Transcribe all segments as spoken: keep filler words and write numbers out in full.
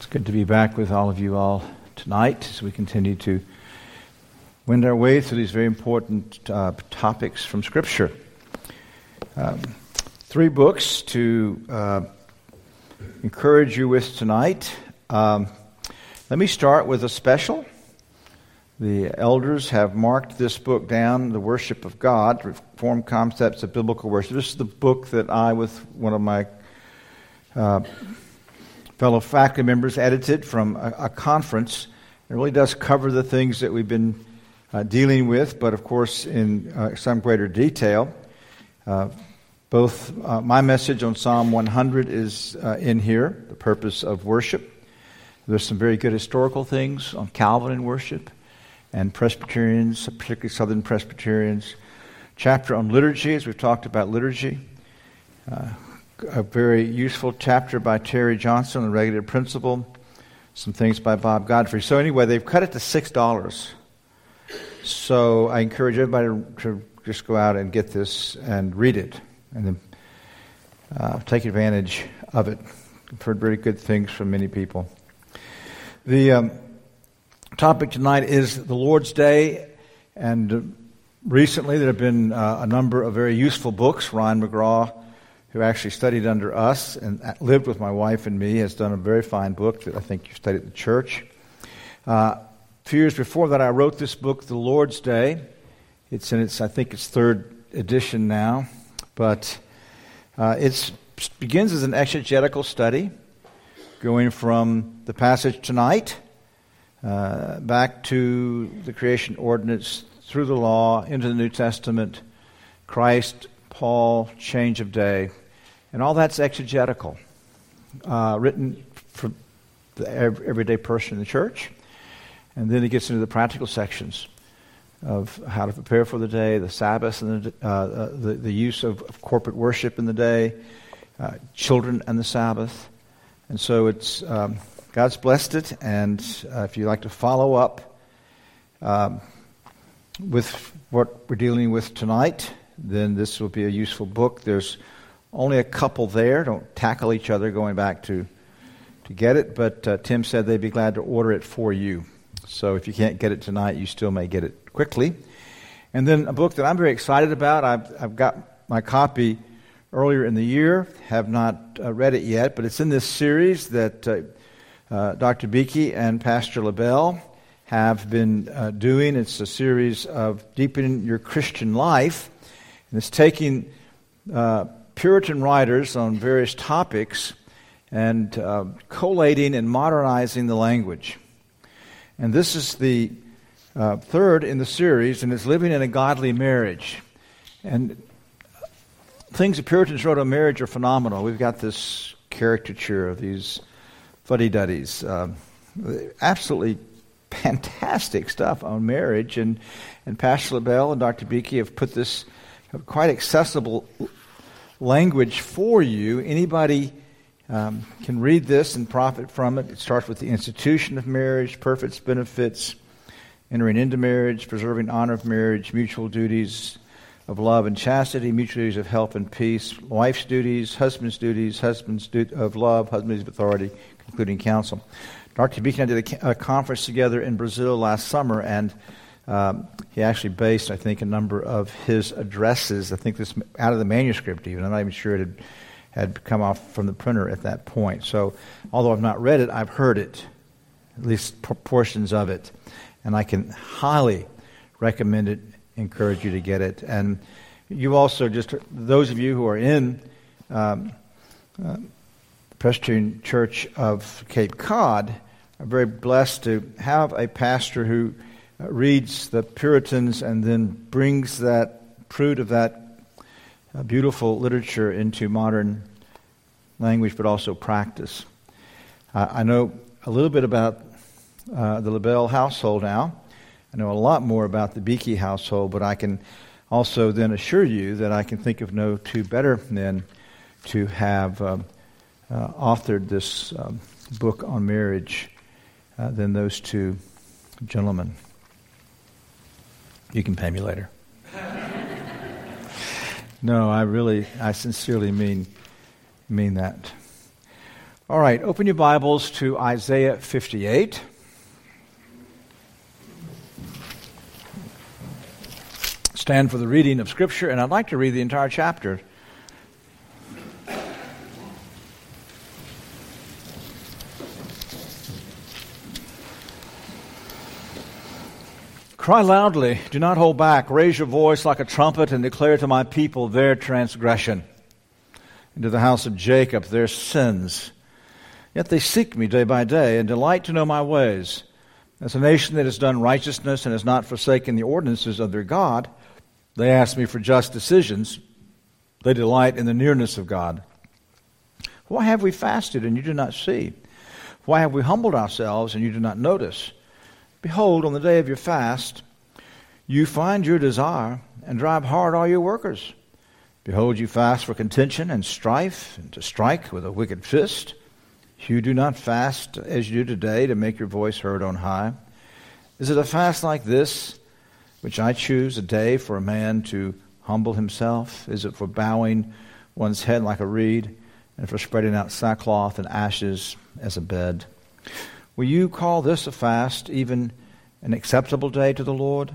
Good to be back with all of you all tonight as we continue to wend our way through these very important uh, topics from Scripture. Um, three books to uh, encourage you with tonight. Um, let me start with a special. The elders have marked this book down, The Worship of God, Reformed Concepts of Biblical Worship. This is the book that I, with one of my uh, fellow faculty members, edited from a, a conference. It really does cover the things that we've been uh, dealing with, but of course in uh, some greater detail. Uh, both uh, my message on Psalm one hundred is uh, in here, the purpose of worship. There's some very good historical things on Calvin and worship, and Presbyterians, particularly Southern Presbyterians. Chapter on liturgy, as we've talked about liturgy. Uh, A very useful chapter by Terry Johnson on the regulative principle. Some things by Bob Godfrey. So anyway, they've cut it to six dollars. So I encourage everybody to, to just go out and get this and read it, and then uh, take advantage of it. I've heard very good things from many people. The um, topic tonight is the Lord's Day, and uh, recently there have been uh, a number of very useful books. Ryan McGraw, who actually studied under us and lived with my wife and me, has done a very fine book that I think you studied at the church. Uh, a few years before that, I wrote this book, The Lord's Day. It's in its, I think, its third edition now, but uh, it begins as an exegetical study, going from the passage tonight uh, back to the creation ordinance, through the law, into the New Testament, Christ, Paul, change of day, and all that's exegetical, uh, written for the everyday person in the church. And then it gets into the practical sections of how to prepare for the day, the Sabbath, and the uh, the, the use of, of corporate worship in the day, uh, children and the Sabbath. And so it's um, God's blessed it, and uh, if you like to follow up um, with what we're dealing with tonight, then this will be a useful book. There's only a couple there. Don't tackle each other going back to to get it. But uh, Tim said they'd be glad to order it for you. So if you can't get it tonight, you still may get it quickly. And then a book that I'm very excited about. I've, I've got my copy earlier in the year. Have not uh, read it yet, but it's in this series that uh, uh, Doctor Beakey and Pastor LaBelle have been uh, doing. It's a series of Deepening Your Christian Life. And it's taking uh, Puritan writers on various topics and uh, collating and modernizing the language. And this is the uh, third in the series, and it's Living in a Godly Marriage. And things the Puritans wrote on marriage are phenomenal. We've got this caricature of these fuddy-duddies. Uh, absolutely fantastic stuff on marriage. And, and Pastor LaBelle and Doctor Beakey have put this quite accessible language for you. Anybody um, can read this and profit from it. It starts with the institution of marriage, perfect benefits, entering into marriage, preserving honor of marriage, mutual duties of love and chastity, mutual duties of help and peace, wife's duties, husband's duties, husband's duty of love, husband's duties of authority, concluding counsel. Doctor Beakey and I did a, a conference together in Brazil last summer, and Um, he actually based, I think, a number of his addresses, I think this out of the manuscript even. I'm not even sure it had, had come off from the printer at that point. So, although I've not read it, I've heard it, at least portions of it. And I can highly recommend it, encourage you to get it. And you also, just those of you who are in um, uh, the Presbyterian Church of Cape Cod are very blessed to have a pastor who Uh, reads the Puritans and then brings that fruit of that uh, beautiful literature into modern language, but also practice. Uh, I know a little bit about uh, the LaBelle household now. I know a lot more about the Beakey household, but I can also then assure you that I can think of no two better men to have uh, uh, authored this um, book on marriage uh, than those two gentlemen. You can pay me later. No, I really, I sincerely mean mean that. All right, open your Bibles to Isaiah fifty-eight. Stand for the reading of Scripture, and I'd like to read the entire chapter. Cry loudly, do not hold back. Raise your voice like a trumpet and declare to my people their transgression, and to the house of Jacob their sins. Yet they seek me day by day and delight to know my ways. As a nation that has done righteousness and has not forsaken the ordinances of their God, they ask me for just decisions. They delight in the nearness of God. Why have we fasted and you do not see? Why have we humbled ourselves and you do not notice? Behold, on the day of your fast, you find your desire and drive hard all your workers. Behold, you fast for contention and strife and to strike with a wicked fist. You do not fast as you do today to make your voice heard on high. Is it a fast like this, which I choose, a day for a man to humble himself? Is it for bowing one's head like a reed, and for spreading out sackcloth and ashes as a bed? Will you call this a fast, even an acceptable day to the Lord?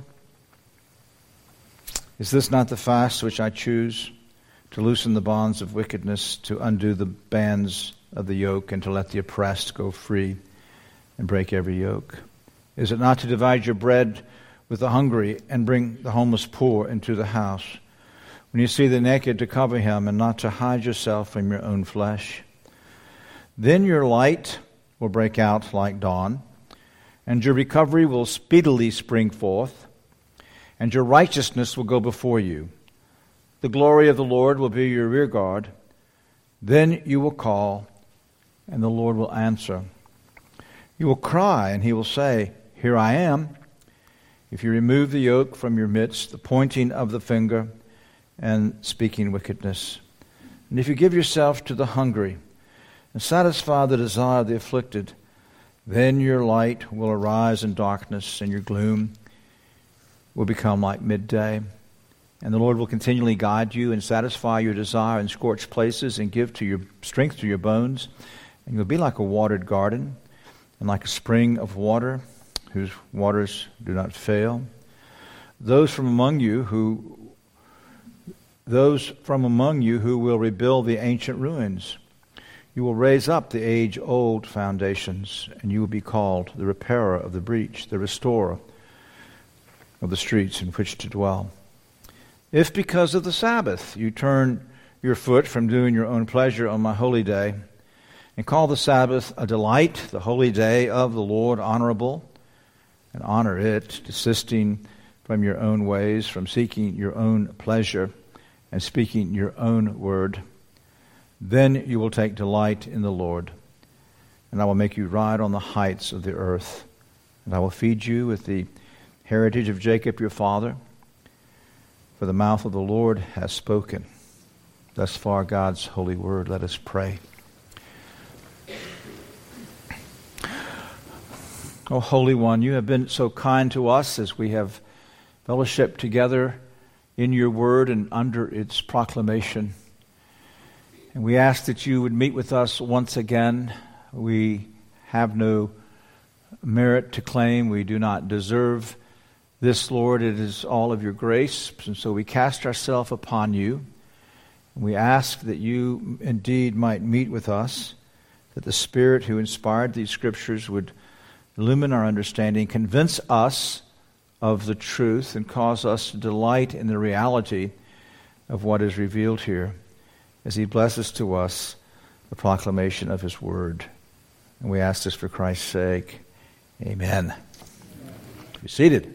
Is this not the fast which I choose, to loosen the bonds of wickedness, to undo the bands of the yoke, and to let the oppressed go free and break every yoke? Is it not to divide your bread with the hungry and bring the homeless poor into the house? When you see the naked, to cover him and not to hide yourself from your own flesh? Then your light will break out like dawn, and your recovery will speedily spring forth, and your righteousness will go before you. The glory of the Lord will be your rear guard. Then you will call, and the Lord will answer. You will cry, and he will say, Here I am. If you remove the yoke from your midst, the pointing of the finger, and speaking wickedness, and if you give yourself to the hungry, and satisfy the desire of the afflicted, then your light will arise in darkness, and your gloom will become like midday. And the Lord will continually guide you and satisfy your desire in scorched places, and give to your strength to your bones. And you'll be like a watered garden, and like a spring of water, whose waters do not fail. Those from among you who those from among you who will rebuild the ancient ruins. You will raise up the age-old foundations, and you will be called the repairer of the breach, the restorer of the streets in which to dwell. If because of the Sabbath you turn your foot from doing your own pleasure on my holy day, and call the Sabbath a delight, the holy day of the Lord honorable, and honor it, desisting from your own ways, from seeking your own pleasure, and speaking your own word, then you will take delight in the Lord, and I will make you ride on the heights of the earth, and I will feed you with the heritage of Jacob your father, for the mouth of the Lord has spoken. Thus far God's holy word. Let us pray. O Holy One, you have been so kind to us as we have fellowshiped together in your word and under its proclamation. And we ask that you would meet with us once again. We have no merit to claim. We do not deserve this, Lord. It is all of your grace. And so we cast ourselves upon you. And we ask that you indeed might meet with us, that the Spirit who inspired these scriptures would illumine our understanding, convince us of the truth, and cause us to delight in the reality of what is revealed here, as he blesses to us the proclamation of his word. And we ask this for Christ's sake. Amen. Be seated.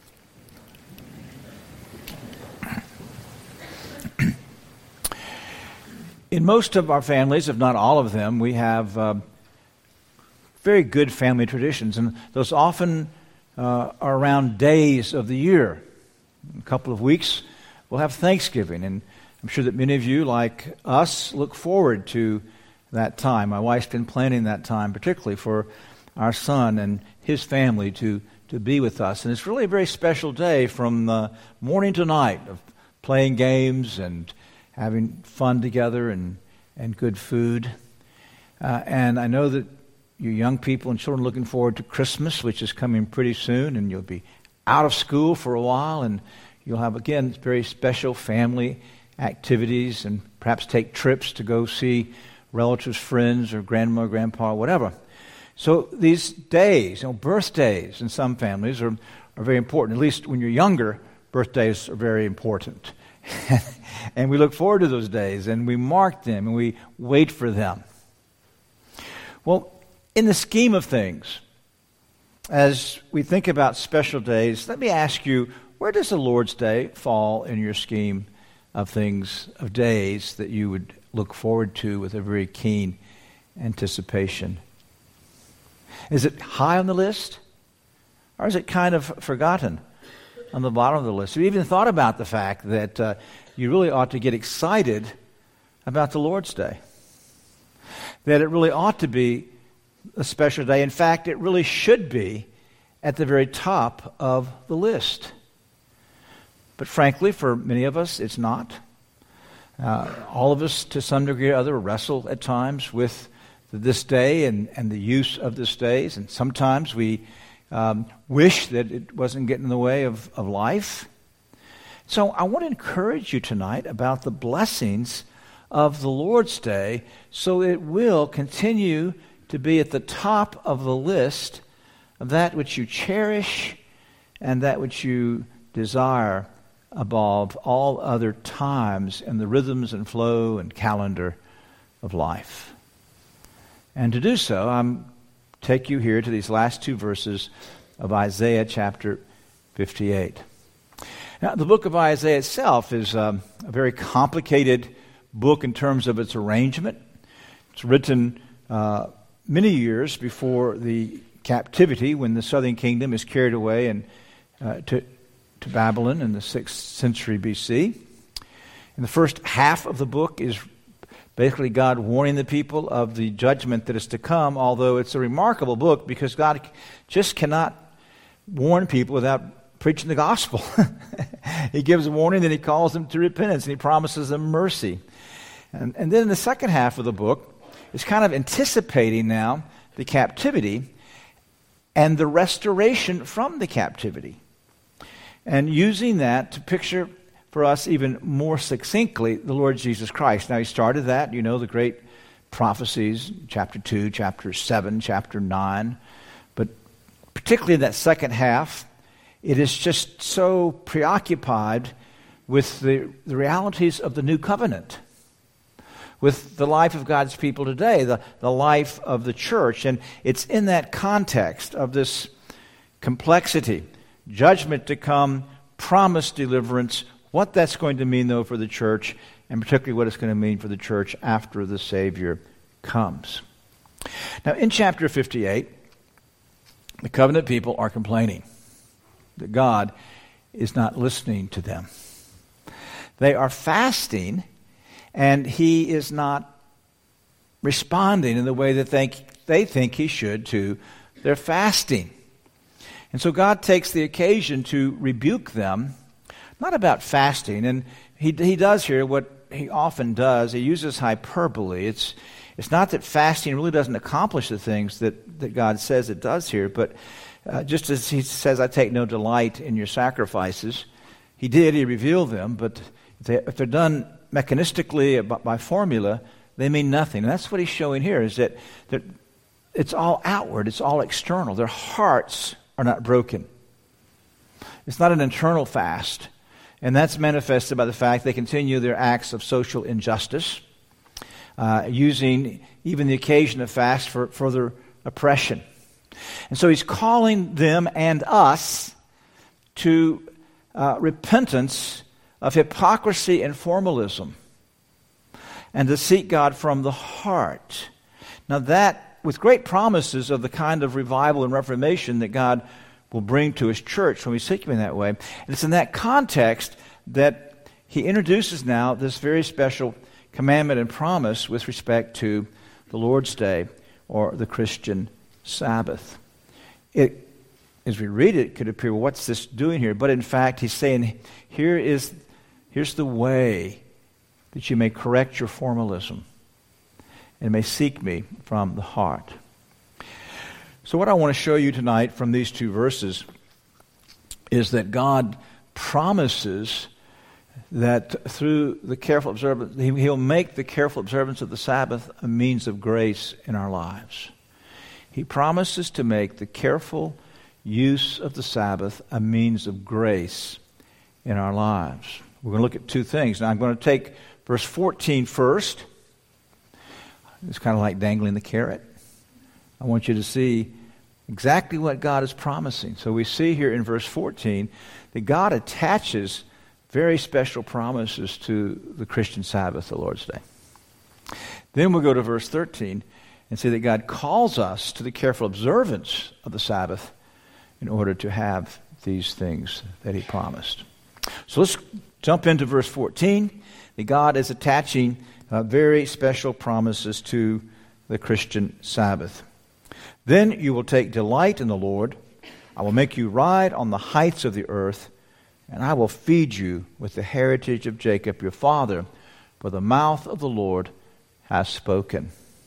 In most of our families, if not all of them, we have uh, very good family traditions, and those often uh, are around days of the year. In a couple of weeks, we'll have Thanksgiving, and I'm sure that many of you, like us, look forward to that time. My wife's been planning that time, particularly for our son and his family to, to be with us. And it's really a very special day from uh, morning to night of playing games and having fun together and, and good food. Uh, and I know that you young people and children are looking forward to Christmas, which is coming pretty soon, and you'll be out of school for a while, and you'll have, again, very special family activities and perhaps take trips to go see relatives, friends, or grandma, grandpa, whatever. So these days, you know, birthdays in some families are, are very important. At least when you're younger, birthdays are very important. And we look forward to those days, and we mark them, and we wait for them. Well, in the scheme of things, as we think about special days, let me ask you, where does the Lord's Day fall in your scheme of things, of days that you would look forward to with a very keen anticipation? Is it high on the list? Or is it kind of forgotten on the bottom of the list? Have you even thought about the fact that uh, you really ought to get excited about the Lord's Day? That it really ought to be a special day. In fact, it really should be at the very top of the list. But frankly, for many of us, it's not. Uh, all of us, to some degree or other, wrestle at times with this day and, and the use of this days. And sometimes we um, wish that it wasn't getting in the way of, of life. So I want to encourage you tonight about the blessings of the Lord's Day, so it will continue to be at the top of the list of that which you cherish and that which you desire above all other times in the rhythms and flow and calendar of life. And to do so, I'm take you here to these last two verses of Isaiah chapter fifty-eight. Now, the book of Isaiah itself is um, a very complicated book in terms of its arrangement. It's written uh, many years before the captivity, when the southern kingdom is carried away and uh, to, to Babylon in the sixth century B C. And the first half of the book is basically God warning the people of the judgment that is to come, although it's a remarkable book because God just cannot warn people without preaching the gospel. He gives a warning, then he calls them to repentance, and he promises them mercy. And, and then in the second half of the book, it's kind of anticipating now the captivity and the restoration from the captivity, and using that to picture for us even more succinctly the Lord Jesus Christ. Now, he started that, you know, the great prophecies, chapter two, chapter seven, chapter nine, but particularly in that second half, it is just so preoccupied with the, the realities of the new covenant, with the life of God's people today, the, the life of the church. And it's in that context of this complexity, judgment to come, promised deliverance, what that's going to mean, though, for the church, and particularly what it's going to mean for the church after the Savior comes. Now, in chapter fifty-eight, the covenant people are complaining that God is not listening to them. They are fasting, and he is not responding in the way that they, they think he should to their fasting. And so God takes the occasion to rebuke them, not about fasting, and he he does here what he often does. He uses hyperbole. It's it's not that fasting really doesn't accomplish the things that, that God says it does here, but uh, just as he says, I take no delight in your sacrifices, he did, he revealed them, but if, they, if they're done mechanistically by, by formula, they mean nothing. And that's what he's showing here, is that, that it's all outward, it's all external. Their hearts are not broken. It's not an internal fast. And that's manifested by the fact they continue their acts of social injustice, uh, using even the occasion of fast for further oppression. And so he's calling them and us to uh, repentance of hypocrisy and formalism, and to seek God from the heart. Now that, with great promises of the kind of revival and reformation that God will bring to his church when we seek him in that way. And it's in that context that he introduces now this very special commandment and promise with respect to the Lord's Day, or the Christian Sabbath. It, as we read it, it could appear, well, what's this doing here? But in fact, he's saying, here is, here's the way that you may correct your formalism and may seek me from the heart. So what I want to show you tonight from these two verses is that God promises that through the careful observance, He'll make the careful observance of the Sabbath a means of grace in our lives. He promises to make the careful use of the Sabbath a means of grace in our lives. We're going to look at two things. Now I'm going to take verse fourteen first. It's kind of like dangling the carrot. I want you to see exactly what God is promising. So we see here in verse fourteen that God attaches very special promises to the Christian Sabbath, the Lord's Day. Then we'll go to verse thirteen and see that God calls us to the careful observance of the Sabbath in order to have these things that He promised. So let's jump into verse fourteen. That God is attaching uh, very special promises to the Christian Sabbath. Then you will take delight in the Lord. I will make you ride on the heights of the earth, and I will feed you with the heritage of Jacob your father, for the mouth of the Lord has spoken.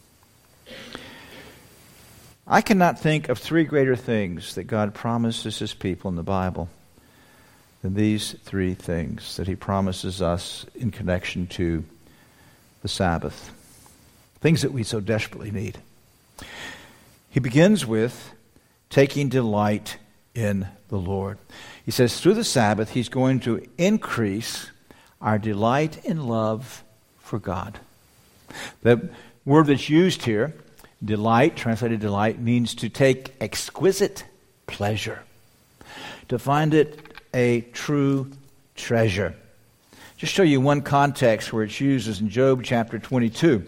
I cannot think of three greater things that God promises His people in the Bible than these three things that He promises us in connection to the Sabbath. Things that we so desperately need. He begins with taking delight in the Lord. He says through the Sabbath He's going to increase our delight in love for God. The word that's used here, delight, translated delight, means to take exquisite pleasure, to find it a true treasure. Just show you one context where it's used is in Job chapter twenty-two.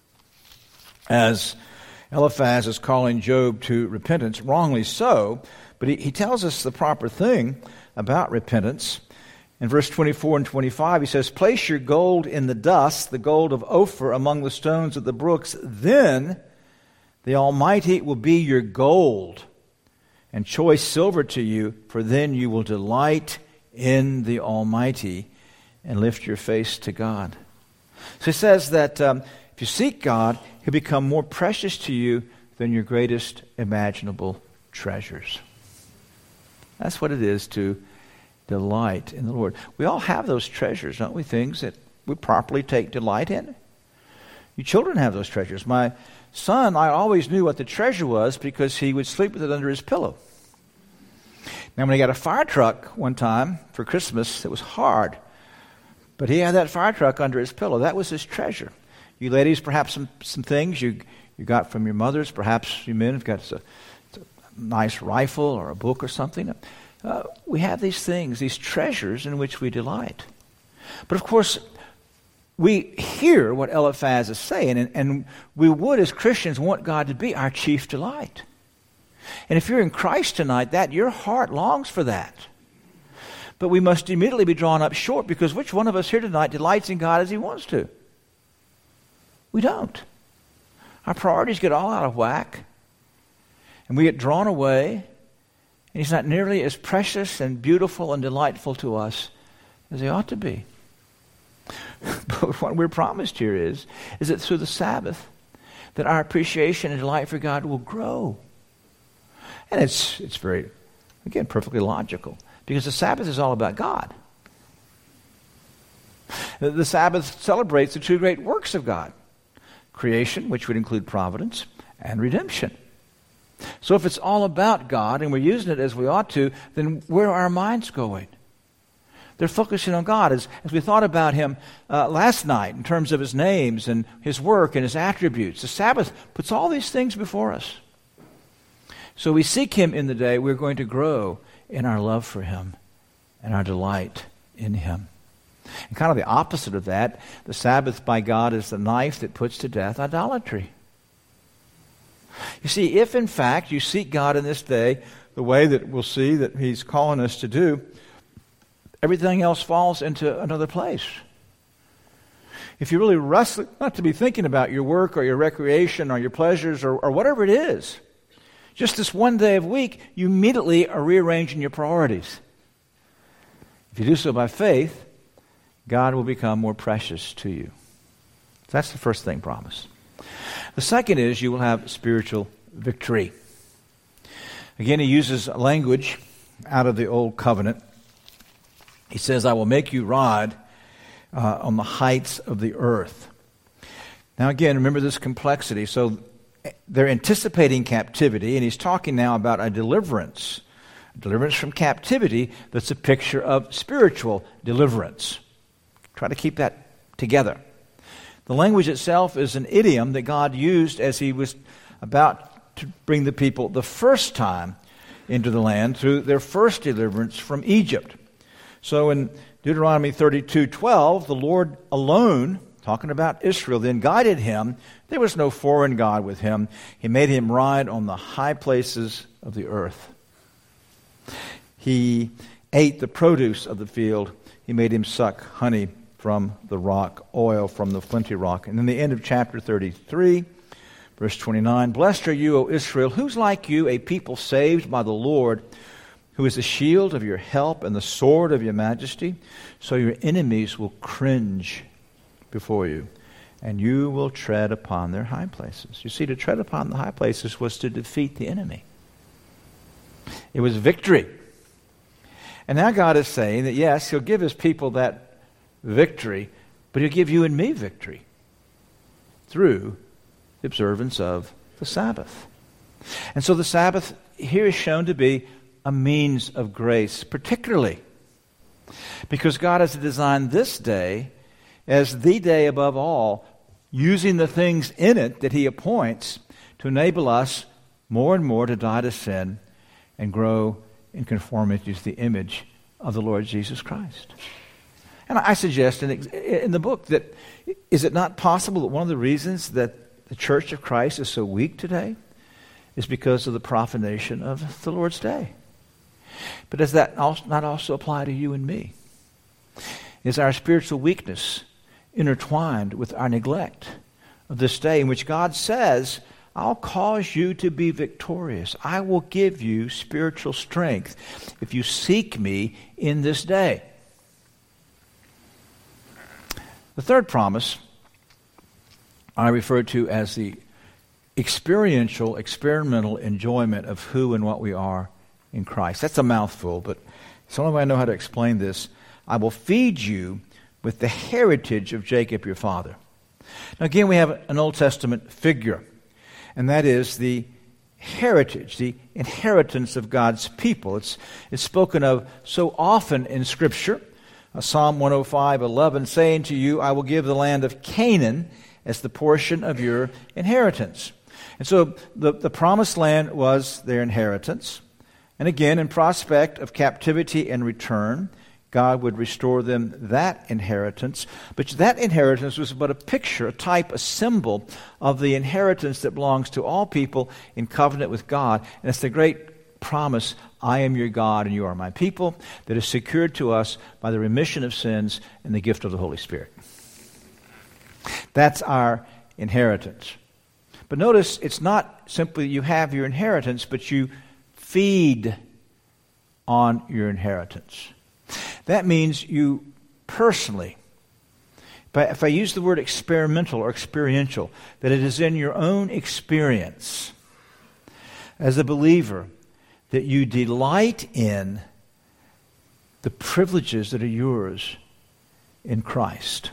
As Eliphaz is calling Job to repentance, wrongly so, but he, he tells us the proper thing about repentance. In verse twenty-four and twenty-five, he says, place your gold in the dust, the gold of Ophir among the stones of the brooks, then the Almighty will be your gold and choice silver to you, for then you will delight in the Almighty and lift your face to God. So he says that um, if you seek God, He'll become more precious to you than your greatest imaginable treasures. That's what it is to delight in the Lord. We all have those treasures, don't we? Things that we properly take delight in. You children have those treasures. My son, I always knew what the treasure was because he would sleep with it under his pillow. Now, when he got a fire truck one time for Christmas, it was hard. But he had that fire truck under his pillow. That was his treasure. You ladies, perhaps some, some things you you got from your mothers. Perhaps you men have got a, a nice rifle or a book or something. Uh, we have these things, these treasures in which we delight. But of course, we hear what Eliphaz is saying, and, and we would, as Christians, want God to be our chief delight. And if you're in Christ tonight, that your heart longs for that. But we must immediately be drawn up short, because which one of us here tonight delights in God as He wants to? We don't. Our priorities get all out of whack, and we get drawn away, and He's not nearly as precious and beautiful and delightful to us as He ought to be. But what we're promised here is, is that through the Sabbath, that our appreciation and delight for God will grow. And it's it's very, again, perfectly logical, because the Sabbath is all about God. The, the Sabbath celebrates the two great works of God: creation, which would include providence, and redemption. So if it's all about God and we're using it as we ought to, then where are our minds going? They're focusing on God. As, as we thought about Him uh, last night in terms of His names and His work and His attributes, the Sabbath puts all these things before us. So we seek Him in the day, we're going to grow in our love for Him and our delight in Him. And kind of the opposite of that, the Sabbath by God is the knife that puts to death idolatry. You see, if in fact you seek God in this day the way that we'll see that He's calling us to do, everything else falls into another place. If you really wrestle, not to be thinking about your work or your recreation or your pleasures or, or whatever it is, just this one day of week, you immediately are rearranging your priorities. If you do so by faith, God will become more precious to you. That's the first thing promised. The second is you will have spiritual victory. Again, he uses language out of the Old Covenant. He says, I will make you ride uh, on the heights of the earth. Now again, remember this complexity. So they're anticipating captivity, and he's talking now about a deliverance. A deliverance from captivity that's a picture of spiritual deliverance. Try to keep that together. The language itself is an idiom that God used as he was about to bring the people the first time into the land through their first deliverance from Egypt. So in Deuteronomy thirty-two twelve, the Lord alone, talking about Israel, then guided him. There was no foreign God with him. He made him ride on the high places of the earth. He ate the produce of the field. He made him suck honey from the rock, oil from the flinty rock. And then the end of chapter thirty-three, verse twenty-nine, Blessed are you, O Israel, who's like you, a people saved by the Lord, who is the shield of your help and the sword of your majesty, so your enemies will cringe before you, and you will tread upon their high places. You see, to tread upon the high places was to defeat the enemy. It was victory. And now God is saying that, yes, he'll give his people that victory, but he'll give you and me victory through the observance of the Sabbath. And so the Sabbath here is shown to be a means of grace, particularly because God has designed this day as the day above all, using the things in it that he appoints to enable us more and more to die to sin and grow in conformity to the image of the Lord Jesus Christ. And I suggest in, in the book that, is it not possible that one of the reasons that the Church of Christ is so weak today is because of the profanation of the Lord's day? But does that not also apply to you and me? Is our spiritual weakness intertwined with our neglect of this day in which God says, I'll cause you to be victorious. I will give you spiritual strength if you seek me in this day. The third promise I refer to as the experiential, experimental enjoyment of who and what we are in Christ. That's a mouthful, but it's the only way I know how to explain this. I will feed you with the heritage of Jacob your father. Now again, we have an Old Testament figure, and that is the heritage, the inheritance of God's people. It's, it's spoken of so often in Scripture. Uh, Psalm one oh five eleven, saying to you, I will give the land of Canaan as the portion of your inheritance. And so the, the promised land was their inheritance. And again, in prospect of captivity and return, God would restore them that inheritance. But that inheritance was but a picture, a type, a symbol of the inheritance that belongs to all people in covenant with God. And it's the great promise, I am your God and you are my people, that is secured to us by the remission of sins and the gift of the Holy Spirit. That's our inheritance. But notice, it's not simply you have your inheritance, but you feed on your inheritance. That means you personally, but if I use the word experimental or experiential, that it is in your own experience as a believer that you delight in the privileges that are yours in Christ.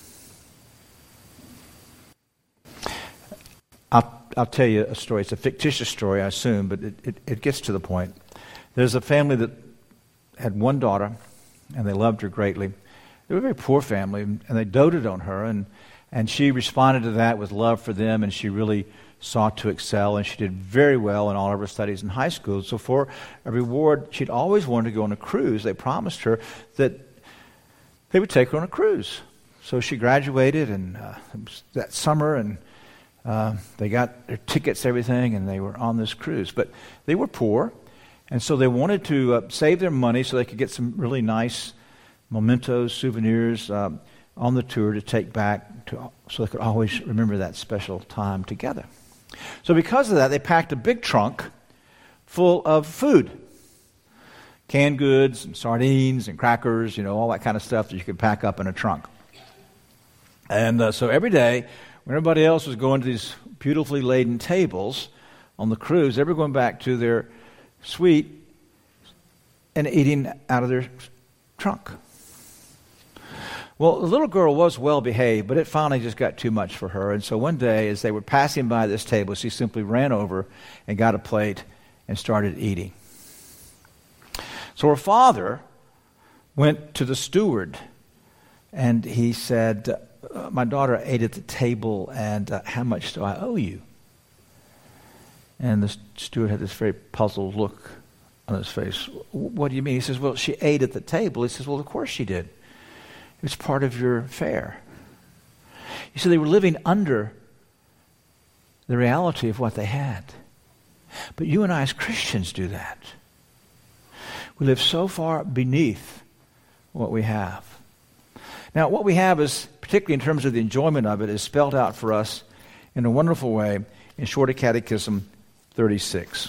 I'll, I'll tell you a story. It's a fictitious story, I assume, but it, it, it gets to the point. There's a family that had one daughter, and they loved her greatly. They were a very poor family, and they doted on her, and, and she responded to that with love for them, and she really sought to excel, and she did very well in all of her studies in high school. So for a reward, she'd always wanted to go on a cruise. They promised her that they would take her on a cruise. So she graduated, and uh, it was that summer, and uh, they got their tickets, everything, and they were on this cruise. But they were poor, and so they wanted to uh, save their money so they could get some really nice mementos, souvenirs uh, on the tour to take back to, so they could always remember that special time together. So because of that, they packed a big trunk full of food. Canned goods, and sardines, and crackers, you know, all that kind of stuff that you could pack up in a trunk. And uh, so every day, when everybody else was going to these beautifully laden tables on the cruise, they were going back to their suite and eating out of their trunk. Well, the little girl was well behaved, but it finally just got too much for her. And so one day, as they were passing by this table, she simply ran over and got a plate and started eating. So her father went to the steward, and he said, uh, my daughter ate at the table, and uh, how much do I owe you? And the steward had this very puzzled look on his face. What do you mean? He says, well, she ate at the table. He says, well, of course she did. It was part of your fare. You see, they were living under the reality of what they had. But you and I as Christians do that. We live so far beneath what we have. Now, what we have is, particularly in terms of the enjoyment of it, is spelled out for us in a wonderful way in Shorter Catechism thirty-six.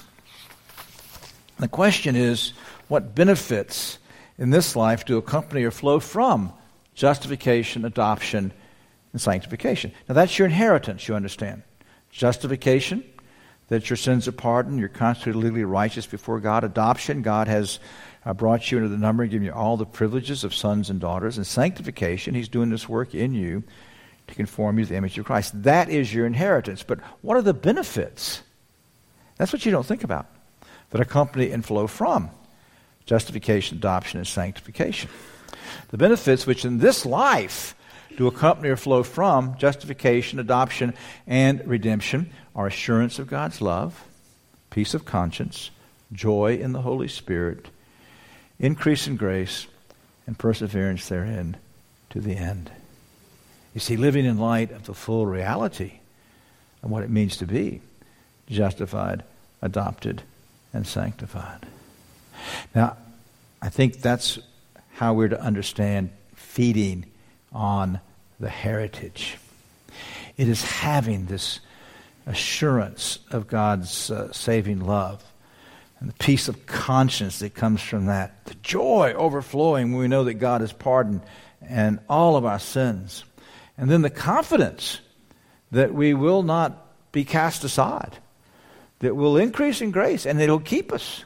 The question is, what benefits in this life do accompany or flow from justification, adoption, and sanctification? Now, that's your inheritance, you understand. Justification, that your sins are pardoned, you're constantly legally righteous before God. Adoption, God has uh, brought you into the number and given you all the privileges of sons and daughters. And sanctification, He's doing this work in you to conform you to the image of Christ. That is your inheritance. But what are the benefits? That's what you don't think about, that accompany and flow from justification, adoption, and sanctification. The benefits which in this life do accompany or flow from justification, adoption, and redemption are assurance of God's love, peace of conscience, joy in the Holy Spirit, increase in grace, and perseverance therein to the end. You see, living in light of the full reality of what it means to be justified, adopted, and sanctified. Now, I think that's how we're to understand feeding on the heritage. It is having this assurance of God's uh, saving love and the peace of conscience that comes from that. The joy overflowing when we know that God has pardoned and all of our sins. And then the confidence that we will not be cast aside, that will increase in grace and it will keep us.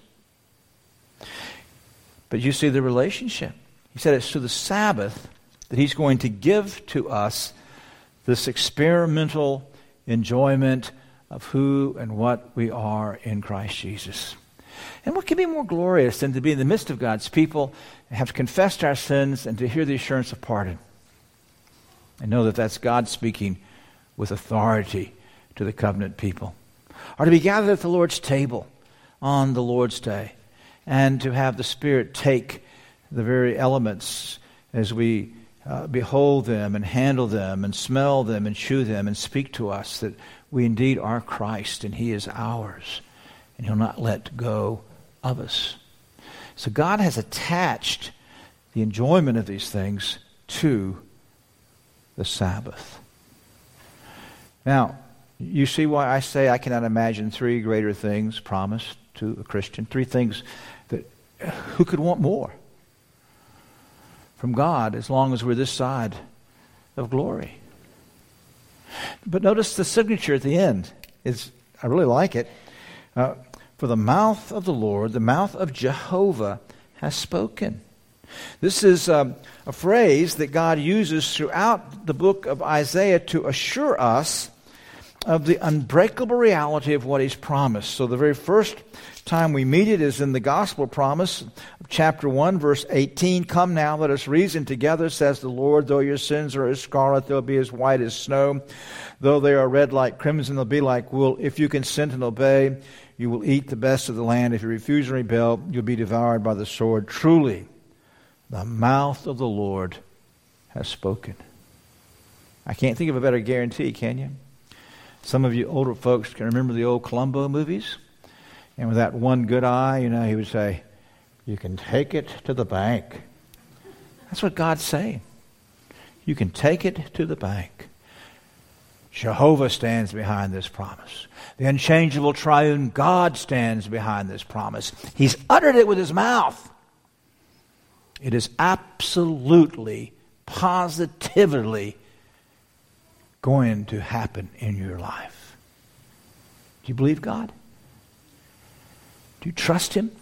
But you see the relationship. He said it's to the Sabbath that He's going to give to us this experimental enjoyment of who and what we are in Christ Jesus. And what can be more glorious than to be in the midst of God's people and have confessed our sins and to hear the assurance of pardon? And know that that's God speaking with authority to the covenant people. Or to be gathered at the Lord's table on the Lord's day and to have the Spirit take the very elements as we uh, behold them and handle them and smell them and chew them and speak to us that we indeed are Christ and He is ours and He'll not let go of us. So God has attached the enjoyment of these things to the Sabbath. Now, you see why I say I cannot imagine three greater things promised to a Christian. Three things that who could want more from God as long as we're this side of glory. But notice the signature at the end. Is I really like it. Uh, For the mouth of the Lord, the mouth of Jehovah has spoken. This is um, a phrase that God uses throughout the book of Isaiah to assure us of the unbreakable reality of what He's promised. So the very first time we meet it is in the gospel promise of chapter one, verse eighteen. Come now, let us reason together, says the Lord. Though your sins are as scarlet, they'll be as white as snow. Though they are red like crimson, they'll be like wool. If you consent and obey, you will eat the best of the land. If you refuse and rebel, you'll be devoured by the sword. Truly, the mouth of the Lord has spoken. I can't think of a better guarantee, can you? Some of you older folks can remember the old Columbo movies. And with that one good eye, you know, he would say, you can take it to the bank. That's what God's saying. You can take it to the bank. Jehovah stands behind this promise. The unchangeable triune God stands behind this promise. He's uttered it with His mouth. It is absolutely, positively going to happen in your life. Do you believe God? Do you trust Him?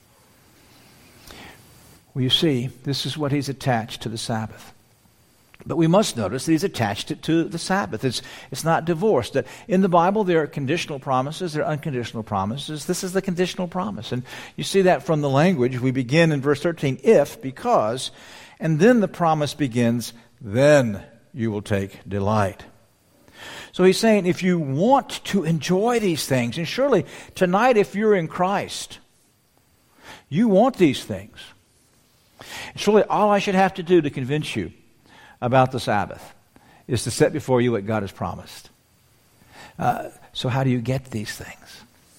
Well, you see, this is what He's attached to the Sabbath. But we must notice that He's attached it to the Sabbath. It's, it's not divorced. That in the Bible, there are conditional promises, there are unconditional promises. This is the conditional promise. And you see that from the language. We begin in verse thirteen, if, because, and then the promise begins, then you will take delight. So He's saying, if you want to enjoy these things, and surely tonight, if you're in Christ, you want these things. It's really all I should have to do to convince you about the Sabbath is to set before you what God has promised. Uh, so how do you get these things?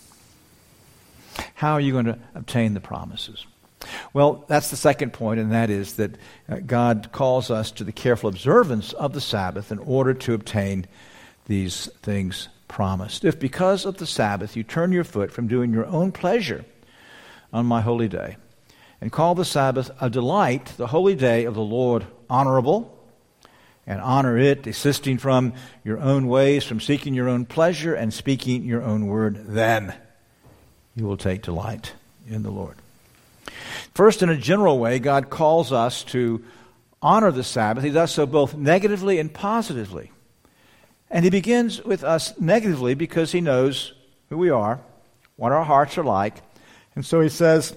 How are you going to obtain the promises? Well, that's the second point, and that is that uh, God calls us to the careful observance of the Sabbath in order to obtain these things promised. If because of the Sabbath you turn your foot from doing your own pleasure on my holy day, and call the Sabbath a delight, the holy day of the Lord honorable, and honor it, desisting from your own ways, from seeking your own pleasure and speaking your own word, then you will take delight in the Lord. First, in a general way, God calls us to honor the Sabbath. He does so both negatively and positively. And He begins with us negatively because He knows who we are, what our hearts are like. And so He says,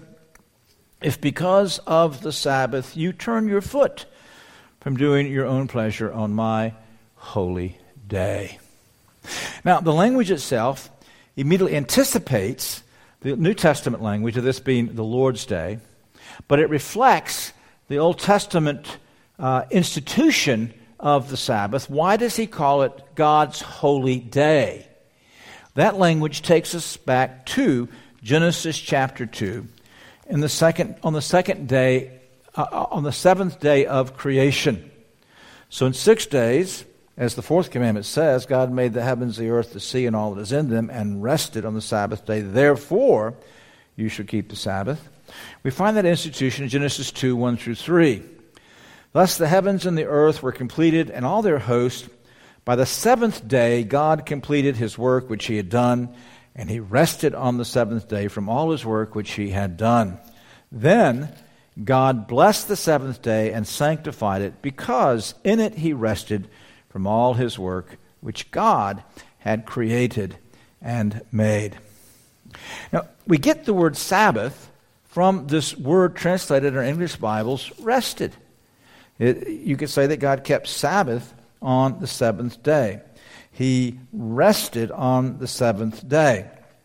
if because of the Sabbath you turn your foot from doing your own pleasure on my holy day. Now, the language itself immediately anticipates the New Testament language of this being the Lord's Day, but it reflects the Old Testament uh, institution of the Sabbath. Why does He call it God's holy day? That language takes us back to Genesis chapter two. In the second, on the second day, uh, on the seventh day of creation. So in six days, as the fourth commandment says, God made the heavens, the earth, the sea, and all that is in them, and rested on the Sabbath day. Therefore, you should keep the Sabbath. We find that institution in Genesis two, one through three. Thus the heavens and the earth were completed, and all their host. By the seventh day, God completed His work which He had done, and He rested on the seventh day from all His work which He had done. Then God blessed the seventh day and sanctified it, because in it He rested from all His work which God had created and made. Now, we get the word Sabbath from this word translated in our English Bibles, rested. It, you could say that God kept Sabbath on the seventh day. He rested on the seventh day.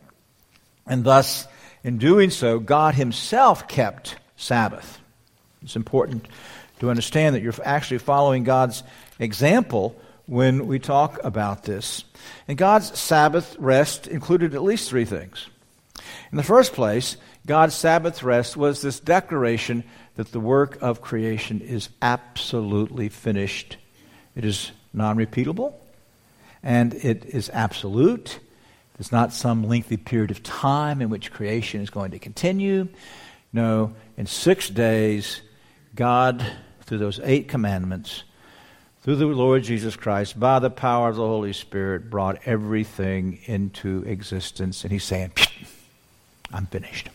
And thus, in doing so, God Himself kept Sabbath. It's important to understand that you're actually following God's example when we talk about this. And God's Sabbath rest included at least three things. In the first place, God's Sabbath rest was this declaration that the work of creation is absolutely finished. It is non-repeatable, and it is absolute. It's not some lengthy period of time in which creation is going to continue. No, in six days, God, through those eight commandments, through the Lord Jesus Christ, by the power of the Holy Spirit, brought everything into existence. And He's saying, I'm finished.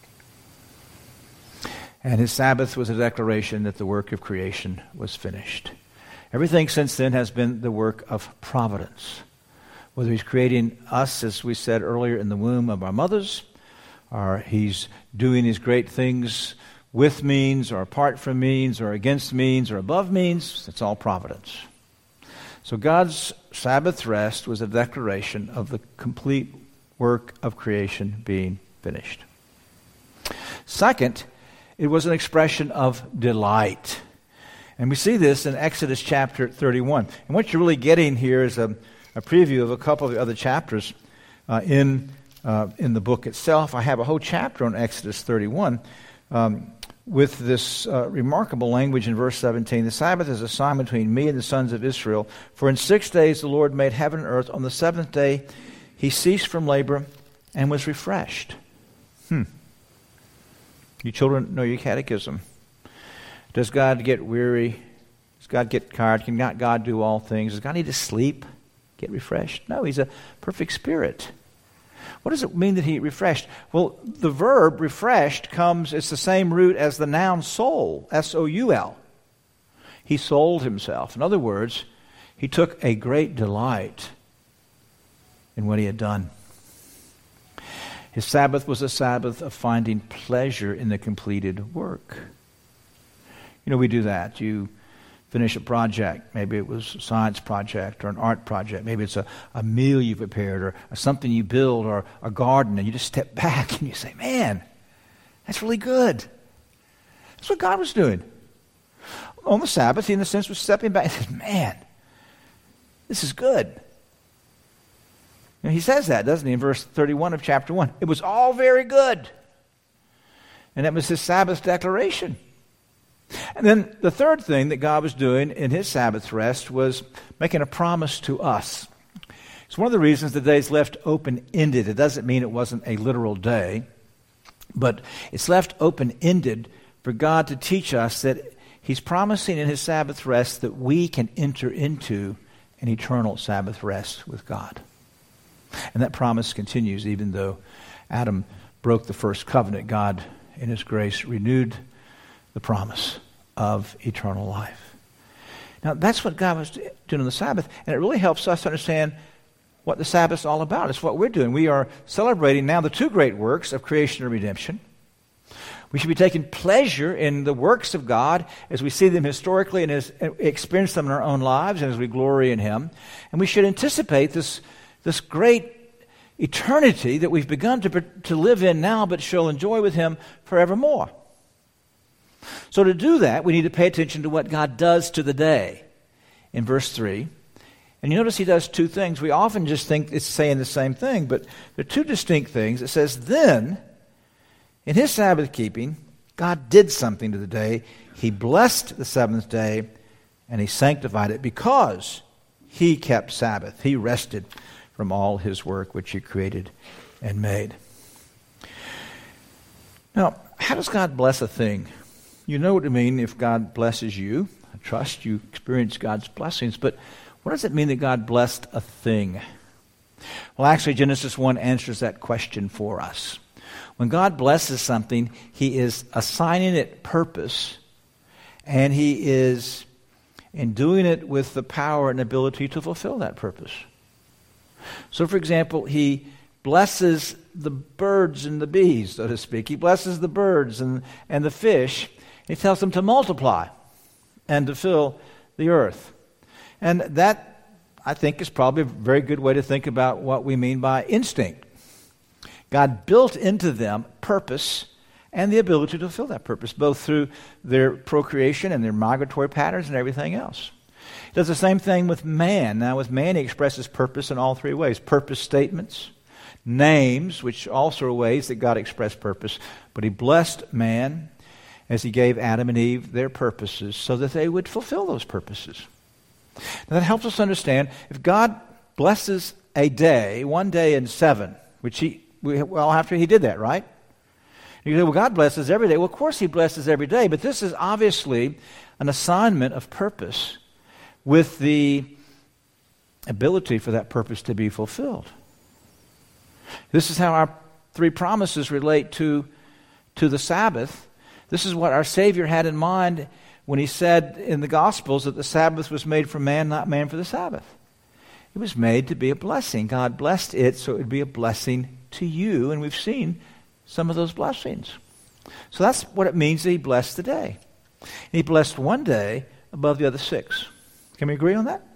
And His Sabbath was a declaration that the work of creation was finished. Everything since then has been the work of providence. Whether He's creating us, as we said earlier, in the womb of our mothers, or He's doing His great things with means, or apart from means, or against means, or above means, it's all providence. So God's Sabbath rest was a declaration of the complete work of creation being finished. Second, it was an expression of delight. And we see this in Exodus chapter thirty-one. And what you're really getting here is a, a preview of a couple of the other chapters uh, in, uh, in the book itself. I have a whole chapter on Exodus thirty-one um, with this uh, remarkable language in verse seventeen. The Sabbath is a sign between me and the sons of Israel. For in six days the Lord made heaven and earth. On the seventh day He ceased from labor and was refreshed. Hmm. You children know your catechism. Does God get weary Does God get tired? Can not God do all things? Does God need to sleep, get refreshed? No, he's a perfect spirit. What does it mean that he refreshed? Well, the verb refreshed comes, it's the same root as the noun soul, S O U L. He souled himself. In other words, he took a great delight in what he had done. His Sabbath was a Sabbath of finding pleasure in the completed work. You know, we do that. You finish a project. Maybe it was a science project or an art project. Maybe it's a, a meal you prepared or, or something you build or a garden, and you just step back and you say, man, that's really good. That's what God was doing. On the Sabbath, he in a sense was stepping back and said, man, this is good. And he says that, doesn't he, in verse thirty-one of chapter one. It was all very good. And that was his Sabbath declaration. And then the third thing that God was doing in his Sabbath rest was making a promise to us. It's one of the reasons the day's left open-ended. It doesn't mean it wasn't a literal day, but it's left open-ended for God to teach us that he's promising in his Sabbath rest that we can enter into an eternal Sabbath rest with God. And that promise continues even though Adam broke the first covenant. God, in his grace, renewed the promise of eternal life. Now, that's what God was doing on the Sabbath, and it really helps us understand what the Sabbath's all about. It's what we're doing. We are celebrating now the two great works of creation and redemption. We should be taking pleasure in the works of God as we see them historically and as experience them in our own lives and as we glory in him. And we should anticipate this, this great eternity that we've begun to, to live in now but shall enjoy with him forevermore. So to do that, we need to pay attention to what God does to the day in verse three. And you notice he does two things. We often just think it's saying the same thing, but there are two distinct things. It says, then, in his Sabbath keeping, God did something to the day. He blessed the seventh day, and he sanctified it because he kept Sabbath. He rested from all his work which he created and made. Now, how does God bless a thing? You know what I mean if God blesses you. I trust you experience God's blessings, but what does it mean that God blessed a thing? Well, actually, Genesis one answers that question for us. When God blesses something, he is assigning it purpose, and he is enduing it with the power and ability to fulfill that purpose. So, for example, he blesses the birds and the bees, so to speak. He blesses the birds and, and the fish. He tells them to multiply and to fill the earth. And that, I think, is probably a very good way to think about what we mean by instinct. God built into them purpose and the ability to fulfill that purpose, both through their procreation and their migratory patterns and everything else. He does the same thing with man. Now, with man, he expresses purpose in all three ways. Purpose statements, names, which also are ways that God expressed purpose. But he blessed man as he gave Adam and Eve their purposes so that they would fulfill those purposes. Now, that helps us understand if God blesses a day, one day in seven, which he, well, after he did that, right? You say, well, God blesses every day. Well, of course he blesses every day, but this is obviously an assignment of purpose with the ability for that purpose to be fulfilled. This is how our three promises relate to, to the Sabbath. This is what our Savior had in mind when he said in the Gospels that the Sabbath was made for man, not man for the Sabbath. It was made to be a blessing. God blessed it so it would be a blessing to you, and we've seen some of those blessings. So that's what it means that he blessed the day. And he blessed one day above the other six. Can we agree on that?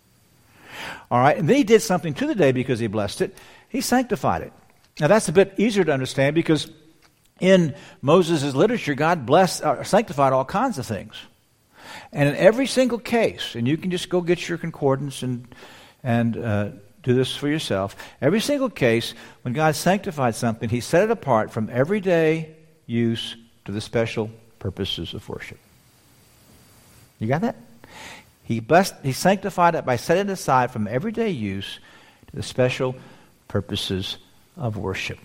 All right, and then he did something to the day because he blessed it. He sanctified it. Now that's a bit easier to understand because in Moses' literature, God blessed, uh, sanctified all kinds of things. And in every single case, and you can just go get your concordance and, and uh, do this for yourself. Every single case, when God sanctified something, he set it apart from everyday use to the special purposes of worship. You got that? He blessed, he sanctified it by setting it aside from everyday use to the special purposes of worship.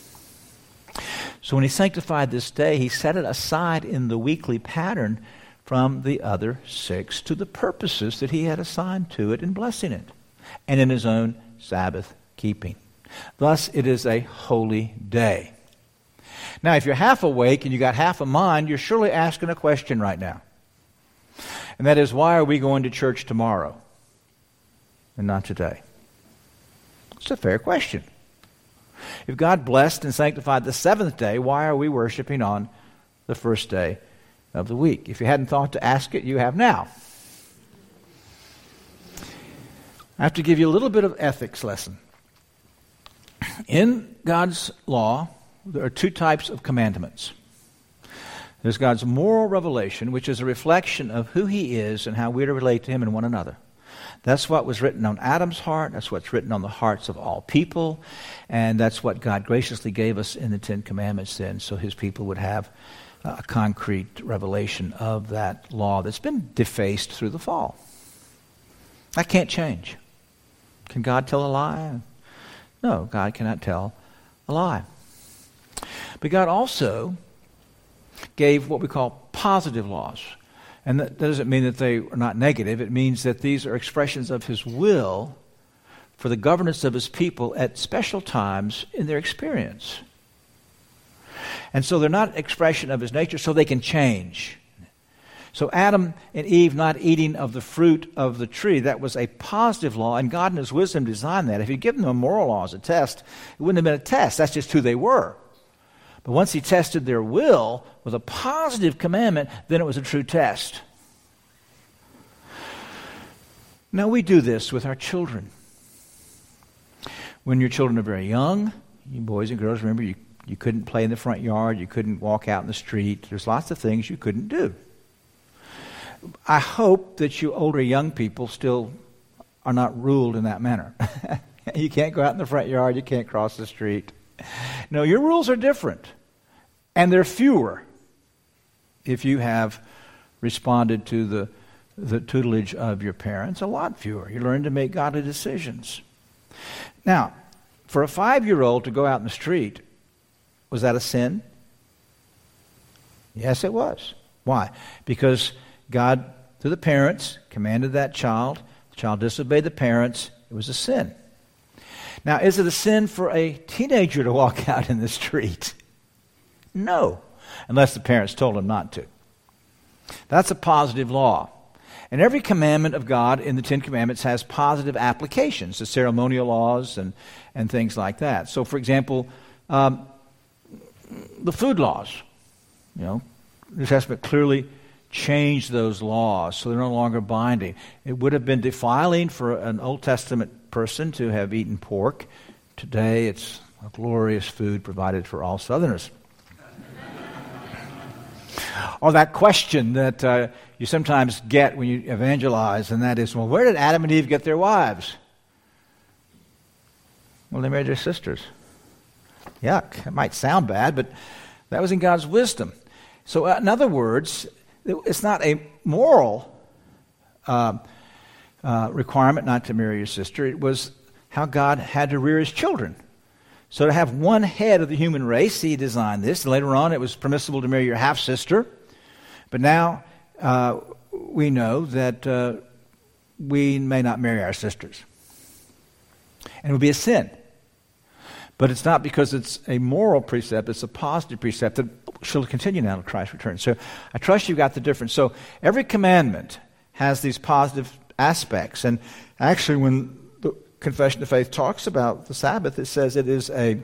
So when he sanctified this day, he set it aside in the weekly pattern from from the other six to the purposes that he had assigned to it in blessing it, and in his own Sabbath keeping. Thus, it is a holy day. Now, if you're half awake and you got half a mind, you're surely asking a question right now. And that is, why are we going to church tomorrow and not today? It's a fair question. If God blessed and sanctified the seventh day, why are we worshiping on the first day of the week? If you hadn't thought to ask it, you have now. I have to give you a little bit of ethics lesson. In God's law, there are two types of commandments. There's God's moral revelation, which is a reflection of who he is and how we're to relate to him and one another. That's what was written on Adam's heart. That's what's written on the hearts of all people. And that's what God graciously gave us in the Ten Commandments then, so his people would have a concrete revelation of that law that's been defaced through the fall. That can't change. Can God tell a lie? No, God cannot tell a lie. But God also gave what we call positive laws. And that doesn't mean that they are not negative. It means that these are expressions of his will for the governance of his people at special times in their experience. And so they're not an expression of his nature, so they can change. So Adam and Eve not eating of the fruit of the tree, that was a positive law, and God in his wisdom designed that. If he'd given them a moral law as a test, it wouldn't have been a test. That's just who they were. But once he tested their will with a positive commandment, then it was a true test. Now we do this with our children. When your children are very young, you boys and girls, remember you, you couldn't play in the front yard, you couldn't walk out in the street. There's lots of things you couldn't do. I hope that you older young people still are not ruled in that manner. You can't go out in the front yard, you can't cross the street. No, your rules are different, and they're fewer if you have responded to the, the tutelage of your parents, a lot fewer. You learn to make godly decisions. Now, for a five-year-old to go out in the street, was that a sin? Yes, it was. Why? Because God, through the parents, commanded that child. The child disobeyed the parents. It was a sin. Now, is it a sin for a teenager to walk out in the street? No, unless the parents told him not to. That's a positive law. And every commandment of God in the Ten Commandments has positive applications, the ceremonial laws and, and things like that. So, for example, um, the food laws. You know, the New Testament clearly changed those laws, so they're no longer binding. It would have been defiling for an Old Testament person to have eaten pork. Today, it's a glorious food provided for all Southerners. Or that question that uh, you sometimes get when you evangelize, and that is, well, where did Adam and Eve get their wives? Well, they married their sisters. Yuck, it might sound bad, but that was in God's wisdom. So, uh, in other words, it's not a moral uh, uh, requirement not to marry your sister. It was how God had to rear his children. So to have one head of the human race, he designed this. And later on, it was permissible to marry your half-sister. But now uh, we know that uh, we may not marry our sisters. And it would be a sin. But it's not because it's a moral precept, it's a positive precept that shall continue now till Christ returns. So I trust you got the difference. So every commandment has these positive aspects. And actually when the Confession of Faith talks about the Sabbath, it says it is a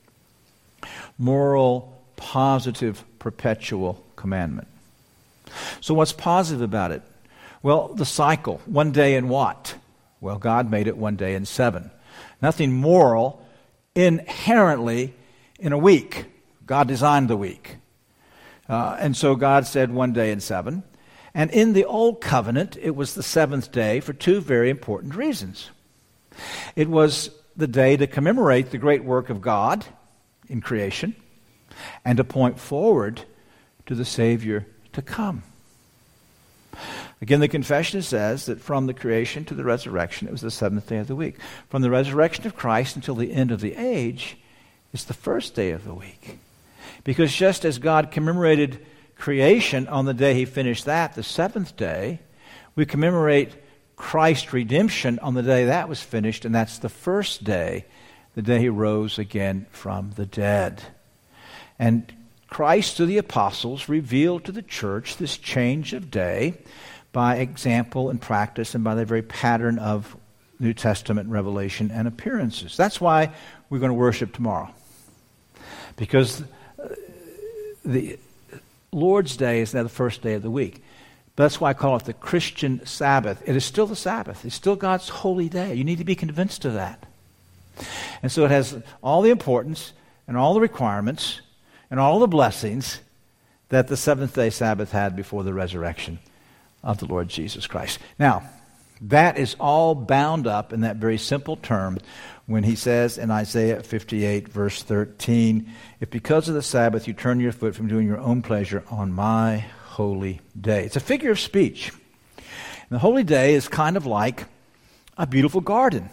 moral, positive, perpetual commandment. So what's positive about it? Well, the cycle. One day in what? Well, God made it one day in seven. Nothing moral inherently in a week. God designed the week. Uh, and so God said one day in seven. And in the Old Covenant, it was the seventh day for two very important reasons. It was the day to commemorate the great work of God in creation and to point forward to the Savior to come. Again, the confession says that from the creation to the resurrection, it was the seventh day of the week. From the resurrection of Christ until the end of the age, it's the first day of the week. Because just as God commemorated creation on the day he finished that, the seventh day. We commemorate Christ's redemption on the day that was finished, and that's the first day, the day he rose again from the dead. And Christ, through the apostles, revealed to the church this change of day by example and practice and by the very pattern of New Testament revelation and appearances. That's why we're going to worship tomorrow. Because the Lord's Day is now the first day of the week. That's why I call it the Christian Sabbath. It is still the Sabbath. It's still God's holy day. You need to be convinced of that. And so it has all the importance and all the requirements and all the blessings that the seventh-day Sabbath had before the resurrection of the Lord Jesus Christ. Now, that is all bound up in that very simple term when he says in Isaiah fifty-eight, verse thirteen, if because of the Sabbath you turn your foot from doing your own pleasure on my holy day. It's a figure of speech. And the holy day is kind of like a beautiful garden.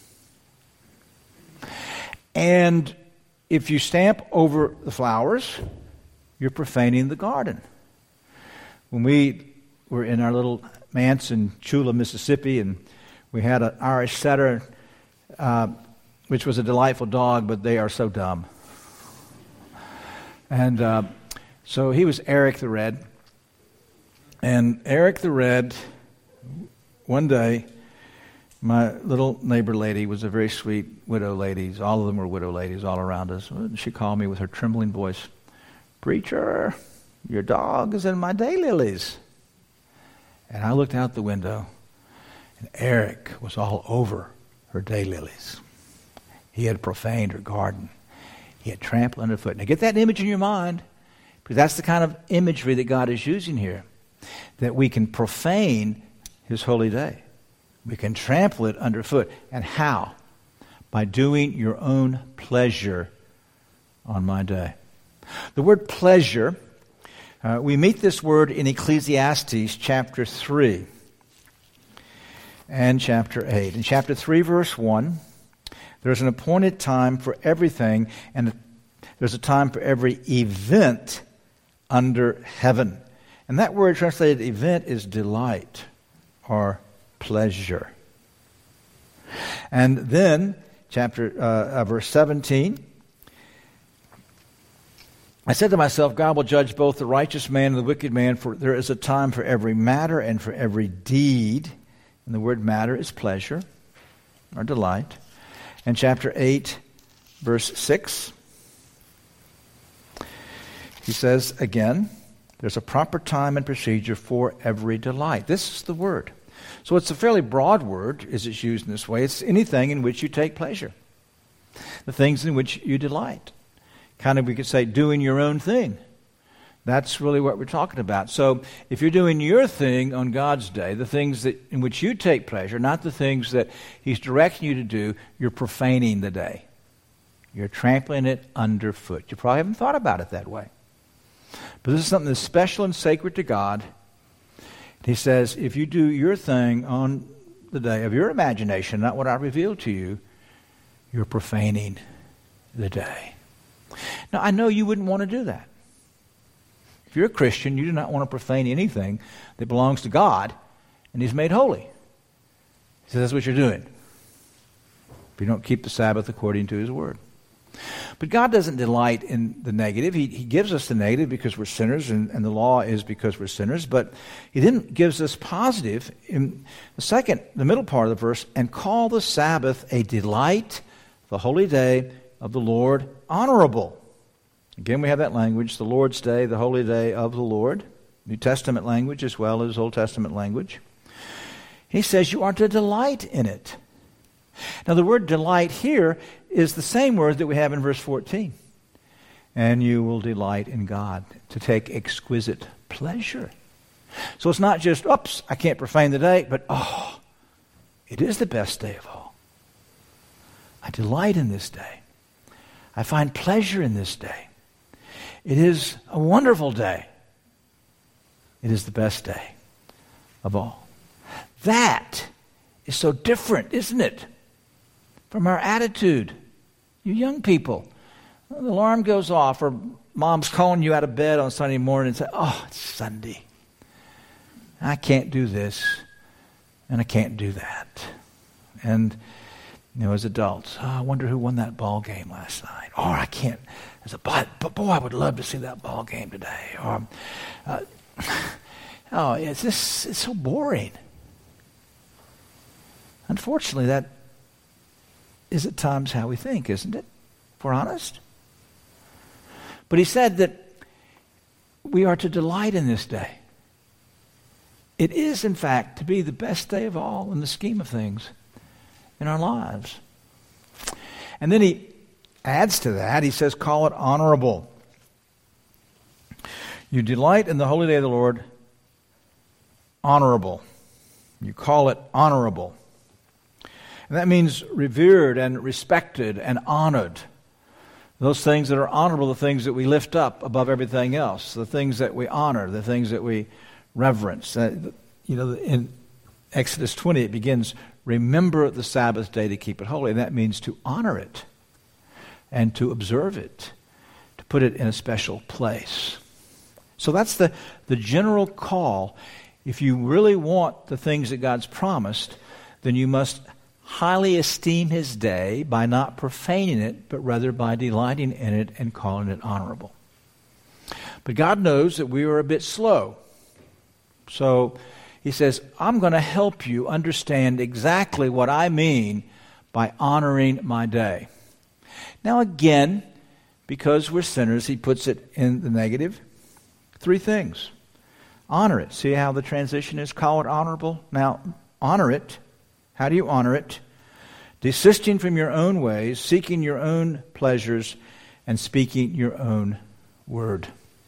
And if you stamp over the flowers, you're profaning the garden. When we were in our little manse in Chula, Mississippi, and we had an Irish setter, uh, which was a delightful dog, but they are so dumb. And uh, so he was Eric the Red. And Eric the Red, one day, my little neighbor lady was a very sweet widow lady. All of them were widow ladies all around us. She called me with her trembling voice, "Preacher, your dog is in my daylilies." And I looked out the window, and Eric was all over her daylilies. He had profaned her garden. He had trampled underfoot. Now get that image in your mind, because that's the kind of imagery that God is using here, that we can profane his holy day. We can trample it underfoot. And how? By doing your own pleasure on my day. The word pleasure, uh, we meet this word in Ecclesiastes chapter three and chapter eight. In chapter three, verse one, there's an appointed time for everything, and there's a time for every event under heaven. And that word translated event is delight or pleasure. And then, chapter uh, uh, verse seventeen, I said to myself, God will judge both the righteous man and the wicked man, for there is a time for every matter and for every deed. And the word matter is pleasure or delight. And chapter eight, verse six, he says again, there's a proper time and procedure for every delight. This is the word. So it's a fairly broad word as it's used in this way. It's anything in which you take pleasure. The things in which you delight. Kind of, we could say, doing your own thing. That's really what we're talking about. So if you're doing your thing on God's day, the things that in which you take pleasure, not the things that he's directing you to do, you're profaning the day. You're trampling it underfoot. You probably haven't thought about it that way. But this is something that's special and sacred to God. He says, if you do your thing on the day of your imagination, not what I reveal to you, you're profaning the day. Now, I know you wouldn't want to do that. If you're a Christian, you do not want to profane anything that belongs to God and he's made holy. He says that's what you're doing. If you don't keep the Sabbath according to his word. But God doesn't delight in the negative. He, he gives us the negative because we're sinners, and, and the law is because we're sinners. But he then gives us positive in the second, the middle part of the verse, and call the Sabbath a delight, the holy day of the Lord, honorable. Again, we have that language, the Lord's day, the holy day of the Lord. New Testament language as well as Old Testament language. He says you are to delight in it. Now, the word delight here is the same word that we have in verse fourteen. And you will delight in God, to take exquisite pleasure. So it's not just, oops, I can't profane the day, but, oh, it is the best day of all. I delight in this day. I find pleasure in this day. It is a wonderful day. It is the best day of all. That is so different, isn't it, from our attitude. You young people, The alarm goes off, or mom's calling you out of bed on Sunday morning and say, oh, it's Sunday. I can't do this, and I can't do that. And, you know, as adults, oh, I wonder who won that ball game last night. Or I can't, as a but boy, I would love to see that ball game today. Or, uh, oh, it's just, it's so boring. Unfortunately, that is at times how we think, isn't it? If we're honest. But he said that we are to delight in this day. It is, in fact, to be the best day of all in the scheme of things in our lives. And then he adds to that, he says, call it honorable. You delight in the holy day of the Lord, honorable. You call it honorable. And that means revered and respected and honored. Those things that are honorable, the things that we lift up above everything else, the things that we honor, the things that we reverence. Uh, you know, in Exodus twenty, it begins, remember the Sabbath day to keep it holy. And that means to honor it and to observe it, to put it in a special place. So that's the, the general call. If you really want the things that God's promised, then you must highly esteem his day by not profaning it, but rather by delighting in it and calling it honorable. But God knows that we are a bit slow. So he says, I'm going to help you understand exactly what I mean by honoring my day. Now again, because we're sinners, he puts it in the negative. Three things. Honor it. See how the transition is? Call it honorable. Now, honor it. How do you honor it? Desisting from your own ways, seeking your own pleasures, and speaking your own word.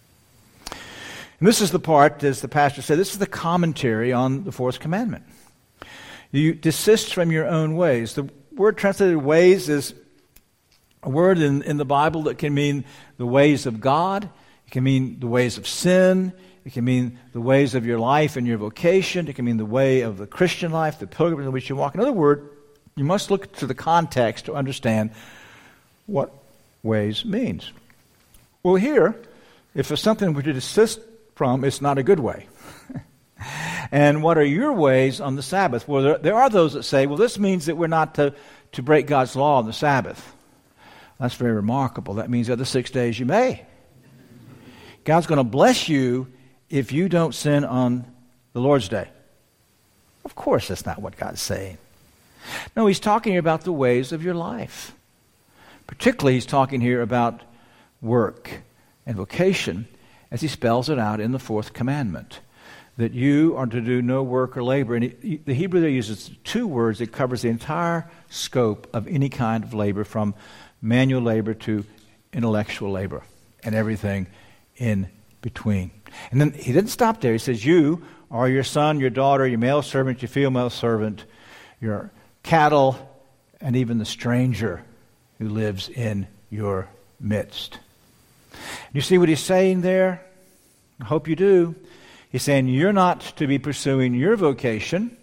And this is the part, as the pastor said, this is the commentary on the fourth commandment. You desist from your own ways. The word translated ways is a word in, in the Bible that can mean the ways of God. It can mean the ways of sin. It can mean the ways of your life and your vocation. It can mean the way of the Christian life, the pilgrimage in which you walk. In other words, you must look to the context to understand what ways means. Well, here, if it's something we're to desist from, it's not a good way. And what are your ways on the Sabbath? Well, there, there are those that say, well, this means that we're not to, to break God's law on the Sabbath. That's very remarkable. That means the other six days you may. God's going to bless you if you don't sin on the Lord's Day. Of course, that's not what God's saying. No, he's talking about the ways of your life. Particularly, he's talking here about work and vocation as he spells it out in the fourth commandment, that you are to do no work or labor. And he, the Hebrew there uses two words that covers the entire scope of any kind of labor, from manual labor to intellectual labor and everything in between. And then he didn't stop there. He says, you are your son, your daughter, your male servant, your female servant, your cattle, and even the stranger who lives in your midst. You see what he's saying there? I hope you do. He's saying you're not to be pursuing your vocation,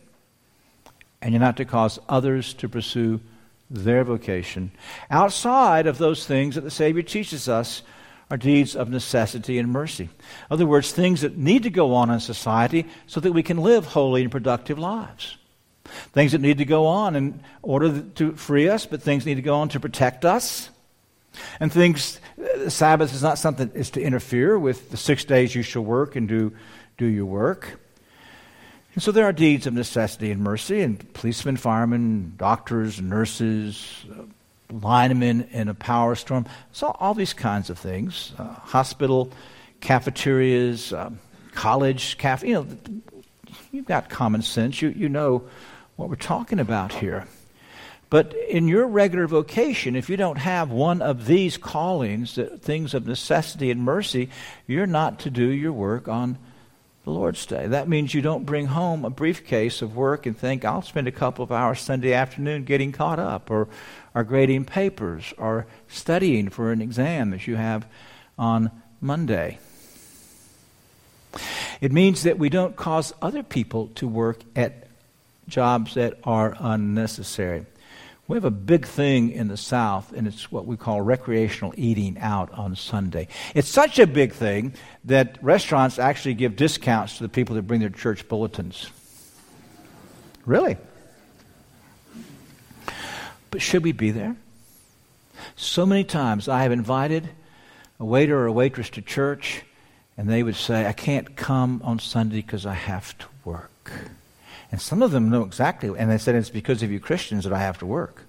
and you're not to cause others to pursue their vocation. Outside of those things that the Savior teaches us are deeds of necessity and mercy. In other words, things that need to go on in society so that we can live holy and productive lives. Things that need to go on in order to free us, but things need to go on to protect us. And things, the Sabbath is not something that is to interfere with the six days you shall work and do, do your work. And so there are deeds of necessity and mercy, and policemen, firemen, doctors, nurses, uh, linemen in a power storm. So all these kinds of things. Uh, hospital, cafeterias, uh, college, cafe. You know, you've got common sense. You you know what we're talking about here. But in your regular vocation, if you don't have one of these callings, that things of necessity and mercy, you're not to do your work on the Lord's Day. That means you don't bring home a briefcase of work and think, I'll spend a couple of hours Sunday afternoon getting caught up, or, or grading papers, or studying for an exam that you have on Monday. It means that we don't cause other people to work at jobs that are unnecessary. We have a big thing in the South, and it's what we call recreational eating out on Sunday. It's such a big thing that restaurants actually give discounts to the people that bring their church bulletins. Really? But should we be there? So many times I have invited a waiter or a waitress to church, and they would say, I can't come on Sunday because I have to work. And some of them know exactly, and they said, it's because of you Christians that I have to work.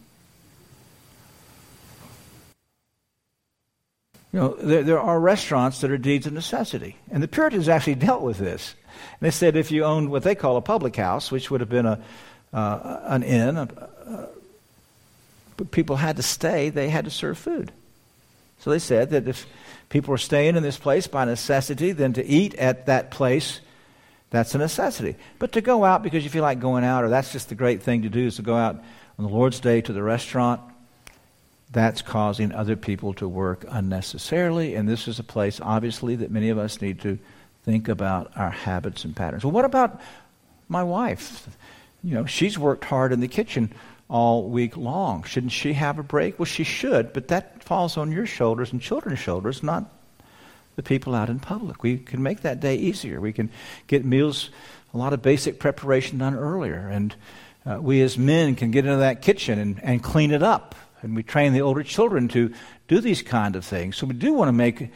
You know, there, there are restaurants that are deeds of necessity. And the Puritans actually dealt with this. And they said if you owned what they call a public house, which would have been a uh, an inn, a, a, but people had to stay, they had to serve food. So they said that if people were staying in this place by necessity, then to eat at that place, that's a necessity. But to go out because you feel like going out, or that's just the great thing to do, is to go out on the Lord's Day to the restaurant, that's causing other people to work unnecessarily. And this is a place, obviously, that many of us need to think about our habits and patterns. Well, what about my wife? You know, she's worked hard in the kitchen all week long. Shouldn't she have a break? Well, she should, but that falls on your shoulders and children's shoulders, not the people out in public. We can make that day easier. We can get meals, a lot of basic preparation done earlier, and uh, we as men can get into that kitchen and, and clean it up, and we train the older children to do these kind of things. So we do want to make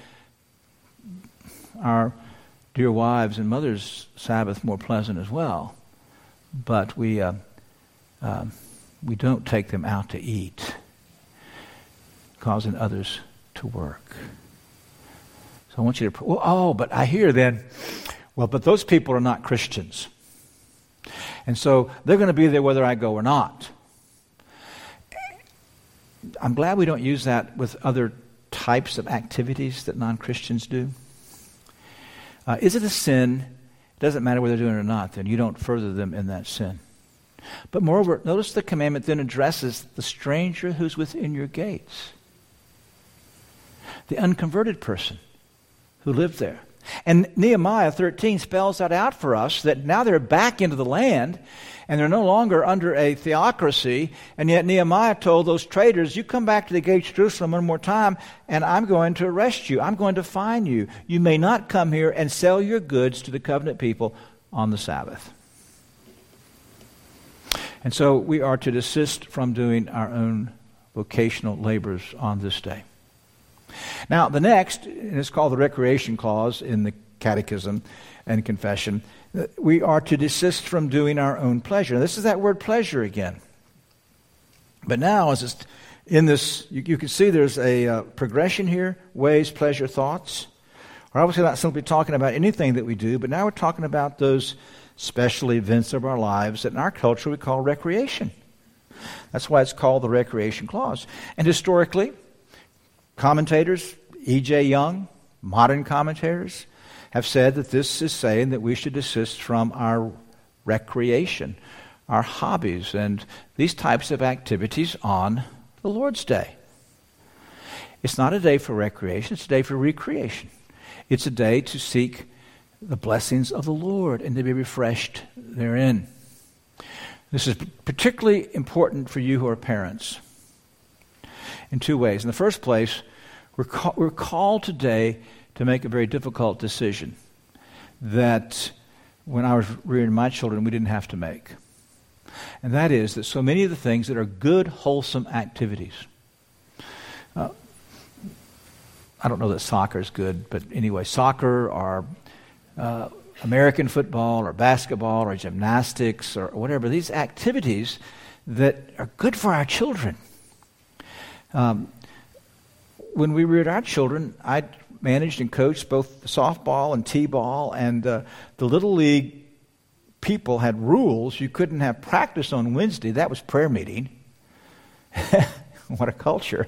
our dear wives and mothers' Sabbath more pleasant as well, but we uh, uh, we don't take them out to eat, causing others to work. So I want you to, well, oh, but I hear then, well, but those people are not Christians. And so they're going to be there whether I go or not. I'm glad we don't use that with other types of activities that non-Christians do. Uh, is it a sin? It doesn't matter whether they're doing it or not, then you don't further them in that sin. But moreover, notice the commandment then addresses the stranger who's within your gates, the unconverted person who lived there. And Nehemiah thirteen spells that out for us, that now they're back into the land, and they're no longer under a theocracy, and yet Nehemiah told those traders, you come back to the gates of Jerusalem one more time, and I'm going to arrest you. I'm going to fine you. You may not come here and sell your goods to the covenant people on the Sabbath. And so we are to desist from doing our own vocational labors on this day. Now, the next, and it's called the recreation clause in the Catechism and Confession, we are to desist from doing our own pleasure. Now, this is that word pleasure again. But now, as it's in this, you, you can see there's a uh, progression here, ways, pleasure, thoughts. We're obviously not simply talking about anything that we do, but now we're talking about those special events of our lives that in our culture we call recreation. That's why it's called the recreation clause. And historically, commentators, E J Young, modern commentators, have said that this is saying that we should desist from our recreation, our hobbies, and these types of activities on the Lord's Day. It's not a day for recreation, it's a day for recreation. It's a day to seek the blessings of the Lord and to be refreshed therein. This is particularly important for you who are parents in two ways. In the first place, we're, call, we're called today to make a very difficult decision that when I was rearing my children, we didn't have to make. And that is that so many of the things that are good, wholesome activities. Uh, I don't know that soccer is good, but anyway, soccer or uh, American football or basketball or gymnastics or whatever, these activities that are good for our children. Um, when we reared our children, I managed and coached both softball and t-ball, and uh, the Little League people had rules. You couldn't have practice on Wednesday. That was prayer meeting. What a culture.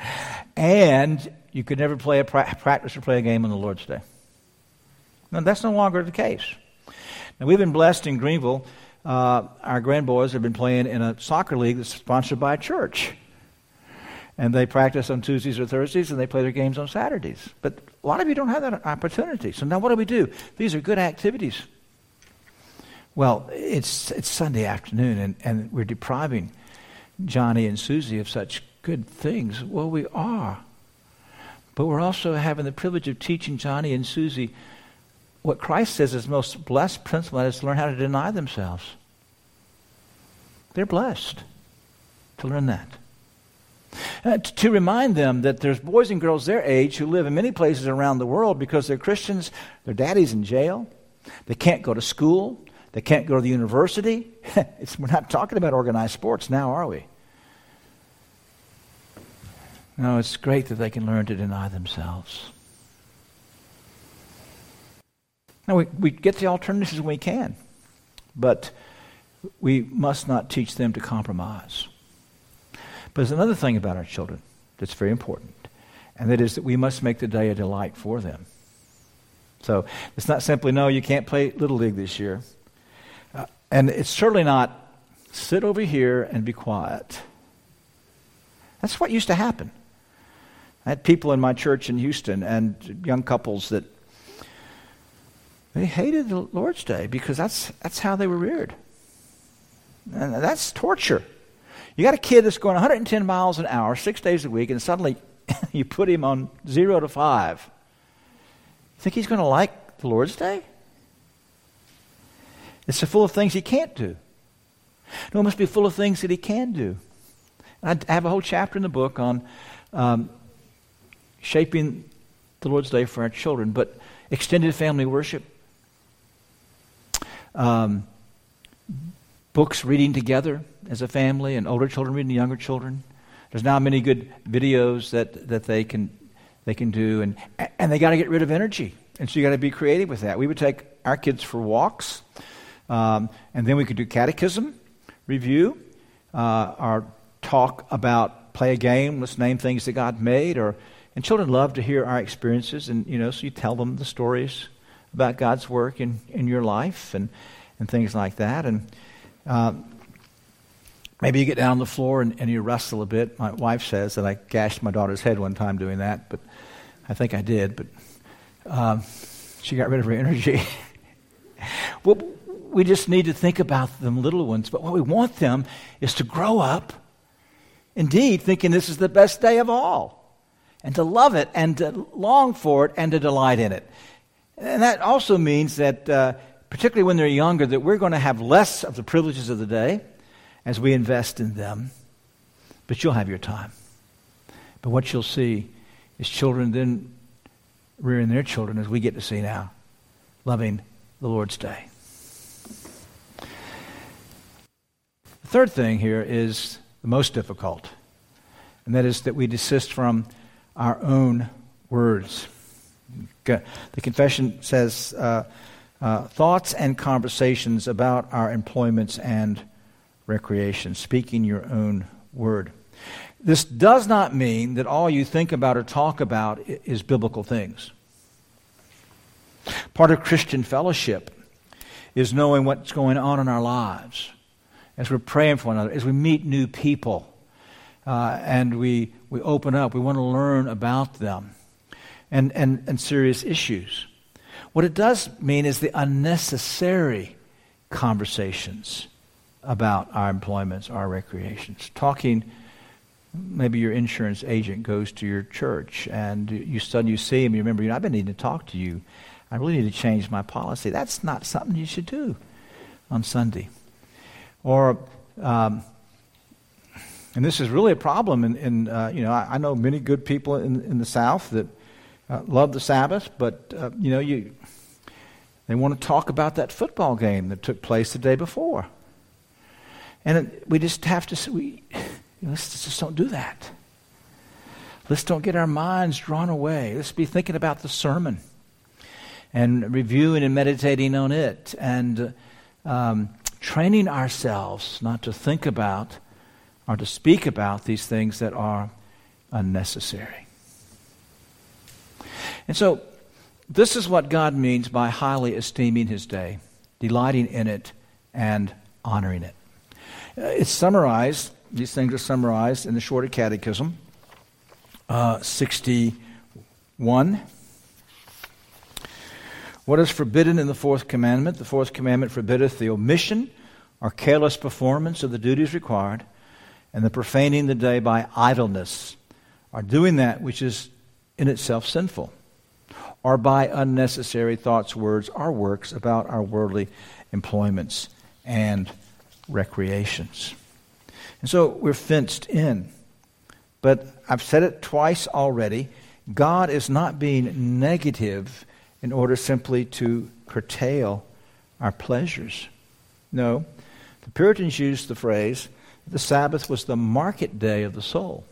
And you could never play a pra- practice or play a game on the Lord's Day. Now, that's no longer the case. Now, we've been blessed in Greenville. Uh, our grandboys have been playing in a soccer league that's sponsored by a church. And they practice on Tuesdays or Thursdays, and they play their games on Saturdays. But a lot of you don't have that opportunity. So now what do we do? These are good activities. Well, it's it's Sunday afternoon, and, and we're depriving Johnny and Susie of such good things. Well, we are. But we're also having the privilege of teaching Johnny and Susie what Christ says is the most blessed principle, that is to learn how to deny themselves. They're blessed to learn that. Uh, t- to remind them that there's boys and girls their age who live in many places around the world because they're Christians, their daddy's in jail, they can't go to school, they can't go to the university. it's, we're not talking about organized sports now, are we? No, it's great that they can learn to deny themselves. Now, we, we get the alternatives when we can, but we must not teach them to compromise. But there's another thing about our children that's very important, and that is that we must make the day a delight for them. So it's not simply, no, you can't play Little League this year. Uh, and it's certainly not, sit over here and be quiet. That's what used to happen. I had people in my church in Houston and young couples that they hated the Lord's Day because that's that's how they were reared. And that's torture. You got a kid that's going one hundred ten miles an hour, six days a week, and suddenly you put him on zero to five. You think he's going to like the Lord's Day? It's so full of things he can't do. No, it must be full of things that he can do. And I have a whole chapter in the book on um, shaping the Lord's Day for our children, but extended family worship, um, books reading together as a family, and older children reading to younger children. There's now many good videos that, that they can they can do, and and they got to get rid of energy, and so you got to be creative with that. We would take our kids for walks, um, and then we could do catechism review, uh, or talk about, play a game, let's name things that God made, or and children love to hear our experiences, and you know, so you tell them the stories about God's work in, in your life, and and things like that, and um, maybe you get down on the floor and, and you wrestle a bit. My wife says that I gashed my daughter's head one time doing that, but I think I did, but um, she got rid of her energy. Well, we just need to think about them little ones, but what we want them is to grow up, indeed, thinking this is the best day of all, and to love it, and to long for it, and to delight in it. And that also means that, uh, particularly when they're younger, that we're going to have less of the privileges of the day as we invest in them, but you'll have your time. But what you'll see is children then rearing their children, as we get to see now, loving the Lord's Day. The third thing here is the most difficult, and that is that we desist from our own words. The confession says uh, uh, thoughts and conversations about our employments and recreation, speaking your own word. This does not mean that all you think about or talk about is biblical things. Part of Christian fellowship is knowing what's going on in our lives as we're praying for one another, as we meet new people, uh, and we we open up. We want to learn about them and, and, and serious issues. What it does mean is the unnecessary conversations about our employments, our recreations. Talking, maybe your insurance agent goes to your church and you suddenly you see him, you remember, you know, I've been needing to talk to you. I really need to change my policy. That's not something you should do on Sunday. Or, um, and this is really a problem in, in uh, you know, I, I know many good people in, in the South that uh, love the Sabbath, but, uh, you know, you they want to talk about that football game that took place the day before. And it, we just have to, we, you know, let's just don't do that. Let's don't get our minds drawn away. Let's be thinking about the sermon and reviewing and meditating on it, and um, training ourselves not to think about or to speak about these things that are unnecessary. And so this is what God means by highly esteeming his day, delighting in it, and honoring it. Uh, it's summarized, these things are summarized in the Shorter Catechism, uh, sixty-one. What is forbidden in the fourth commandment? The fourth commandment forbiddeth the omission or careless performance of the duties required, and the profaning the day by idleness, or doing that which is in itself sinful, or by unnecessary thoughts, words, or works about our worldly employments and recreations. And so we're fenced in. But I've said it twice already, God is not being negative in order simply to curtail our pleasures. No, the Puritans used the phrase, the Sabbath was the market day of the soul.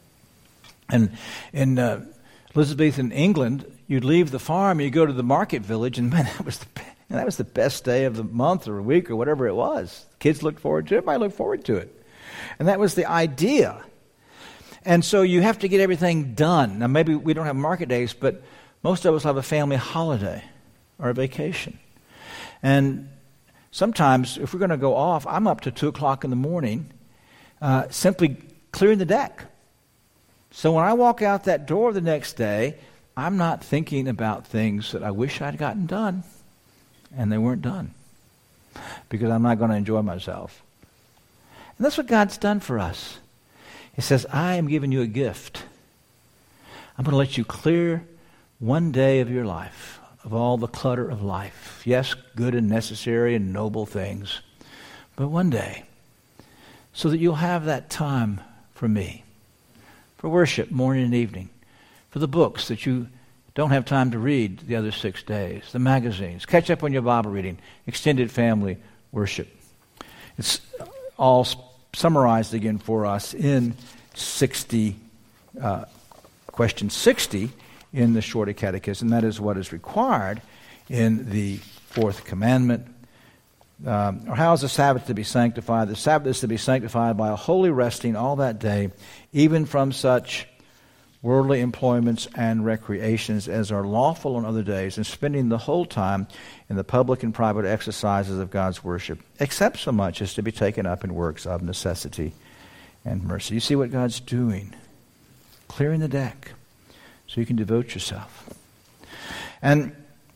And in uh, Elizabethan England, you'd leave the farm, you go to the market village, and man, that was the that was the best day of the month or week or whatever it was. Kids looked forward to it, everybody looked forward to it. And that was the idea. And so you have to get everything done. Now maybe we don't have market days, but most of us have a family holiday or a vacation. And sometimes if we're going to go off, I'm up to two o'clock in the morning uh, simply clearing the deck. So when I walk out that door the next day, I'm not thinking about things that I wish I'd gotten done, and they weren't done, because I'm not going to enjoy myself. And that's what God's done for us. He says, I am giving you a gift. I'm going to let you clear one day of your life, of all the clutter of life. Yes, good and necessary and noble things, but one day, so that you'll have that time for me, for worship morning and evening, for the books that you don't have time to read the other six days, the magazines, catch up on your Bible reading, extended family worship. It's all summarized again for us in sixty, uh, question sixty in the Shorter Catechism. That is what is required in the fourth commandment. Um, or how is the Sabbath to be sanctified? The Sabbath is to be sanctified by a holy resting all that day, even from such worldly employments and recreations as are lawful on other days, and spending the whole time in the public and private exercises of God's worship, except so much as to be taken up in works of necessity and mercy. You see what God's doing? Clearing the deck so you can devote yourself. And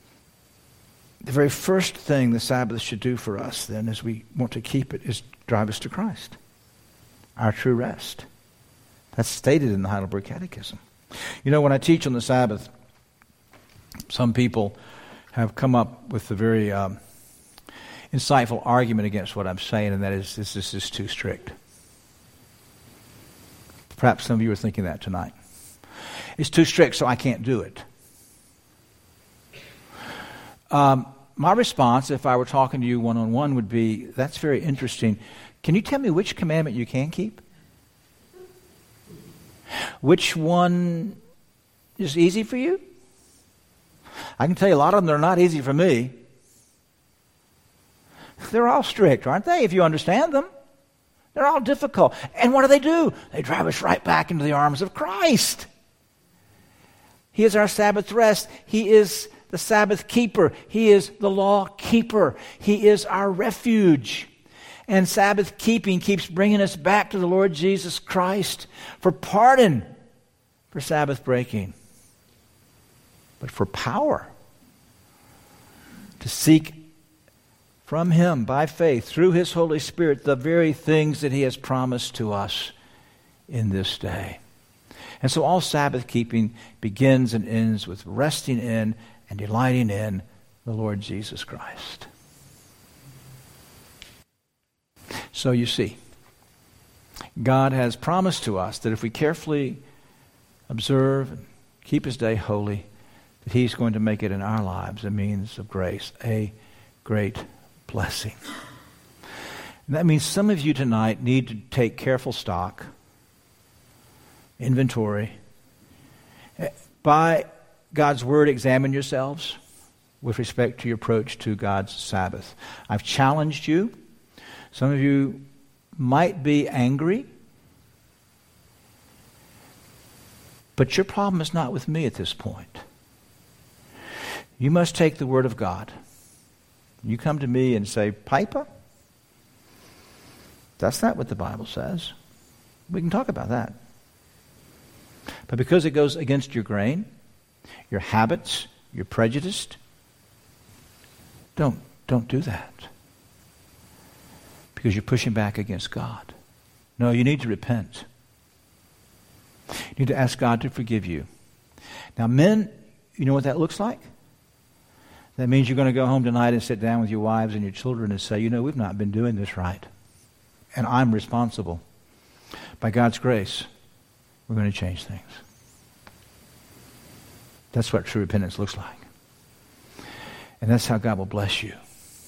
the very first thing the Sabbath should do for us, then, as we want to keep it, is drive us to Christ, our true rest. That's stated in the Heidelberg Catechism. You know, when I teach on the Sabbath, some people have come up with a very um, insightful argument against what I'm saying, and that is, this, this is too strict. Perhaps some of you are thinking that tonight. It's too strict, so I can't do it. Um, my response, if I were talking to you one-on-one, would be, that's very interesting. Can you tell me which commandment you can keep? Which one is easy for you? I can tell you a lot of them that are not easy for me. They're all strict, aren't they, if you understand them? They're all difficult. And what do they do? They drive us right back into the arms of Christ. He is our Sabbath rest. He is the Sabbath keeper. He is the law keeper. He is our refuge. And Sabbath keeping keeps bringing us back to the Lord Jesus Christ for pardon for Sabbath breaking, but for power to seek from Him by faith through His Holy Spirit the very things that He has promised to us in this day. And so all Sabbath keeping begins and ends with resting in and delighting in the Lord Jesus Christ. So you see, God has promised to us that if we carefully observe and keep His day holy, that He's going to make it in our lives a means of grace, a great blessing. And that means some of you tonight need to take careful stock, inventory. By God's Word, examine yourselves with respect to your approach to God's Sabbath. I've challenged you. Some of you might be angry, but your problem is not with me at this point. You must take the Word of God. You come to me and say, Piper, that's not what the Bible says. We can talk about that. But because it goes against your grain, your habits, you're prejudiced, don't, don't do that. Because you're pushing back against God. No, you need to repent. You need to ask God to forgive you. Now, men, you know what that looks like? That means you're going to go home tonight and sit down with your wives and your children and say, you know, we've not been doing this right. And I'm responsible. By God's grace, we're going to change things. That's what true repentance looks like. And that's how God will bless you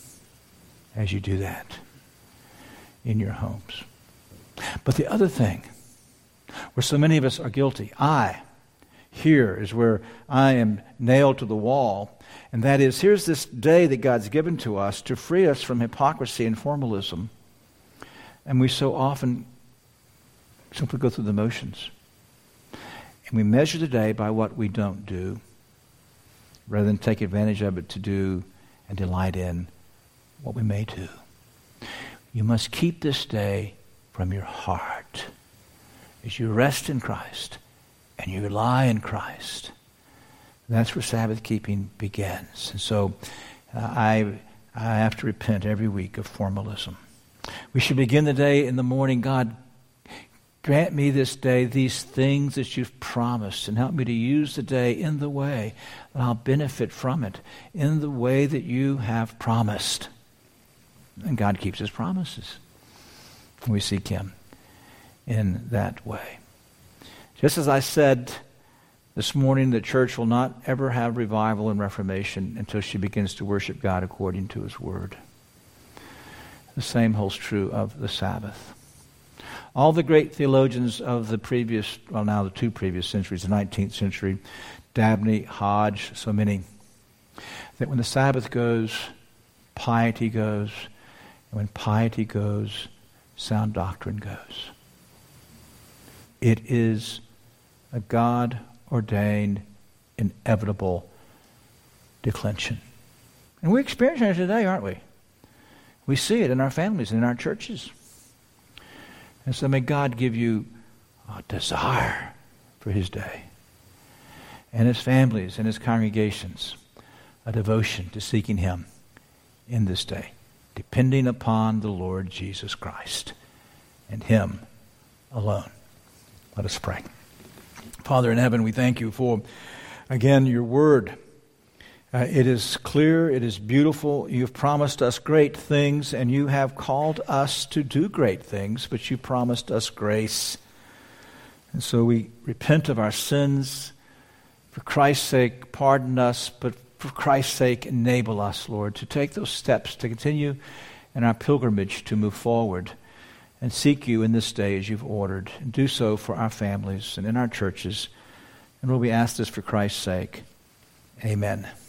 as you do that in your homes. But the other thing, where so many of us are guilty, I, here is where I am nailed to the wall, and that is, here's this day that God's given to us to free us from hypocrisy and formalism, and we so often simply go through the motions. And we measure the day by what we don't do, rather than take advantage of it to do and delight in what we may do. You must keep this day from your heart as you rest in Christ and you rely in Christ. That's where Sabbath keeping begins. And so uh, I, I have to repent every week of formalism. We should begin the day in the morning. God, grant me this day these things that you've promised, and help me to use the day in the way that I'll benefit from it, in the way that you have promised. And God keeps his promises. We seek him in that way. Just as I said this morning, the church will not ever have revival and reformation until she begins to worship God according to his word. The same holds true of the Sabbath. All the great theologians of the previous, well now the two previous centuries, the nineteenth century, Dabney, Hodge, so many, that when the Sabbath goes, piety goes, and when piety goes, sound doctrine goes. It is a God-ordained, inevitable declension. And we're experiencing it today, aren't we? We see it in our families and in our churches. And so may God give you a desire for his day, and his families and his congregations a devotion to seeking him in this day, depending upon the Lord Jesus Christ and him alone. Let us pray. Father in heaven, we thank you for, again, your word. Uh, it is clear, it is beautiful. You've promised us great things, and you have called us to do great things, but you promised us grace. And so we repent of our sins. For Christ's sake, pardon us, but for Christ's sake, enable us, Lord, to take those steps to continue in our pilgrimage to move forward and seek you in this day as you've ordered, and do so for our families and in our churches. And Lord, we ask this for Christ's sake. Amen.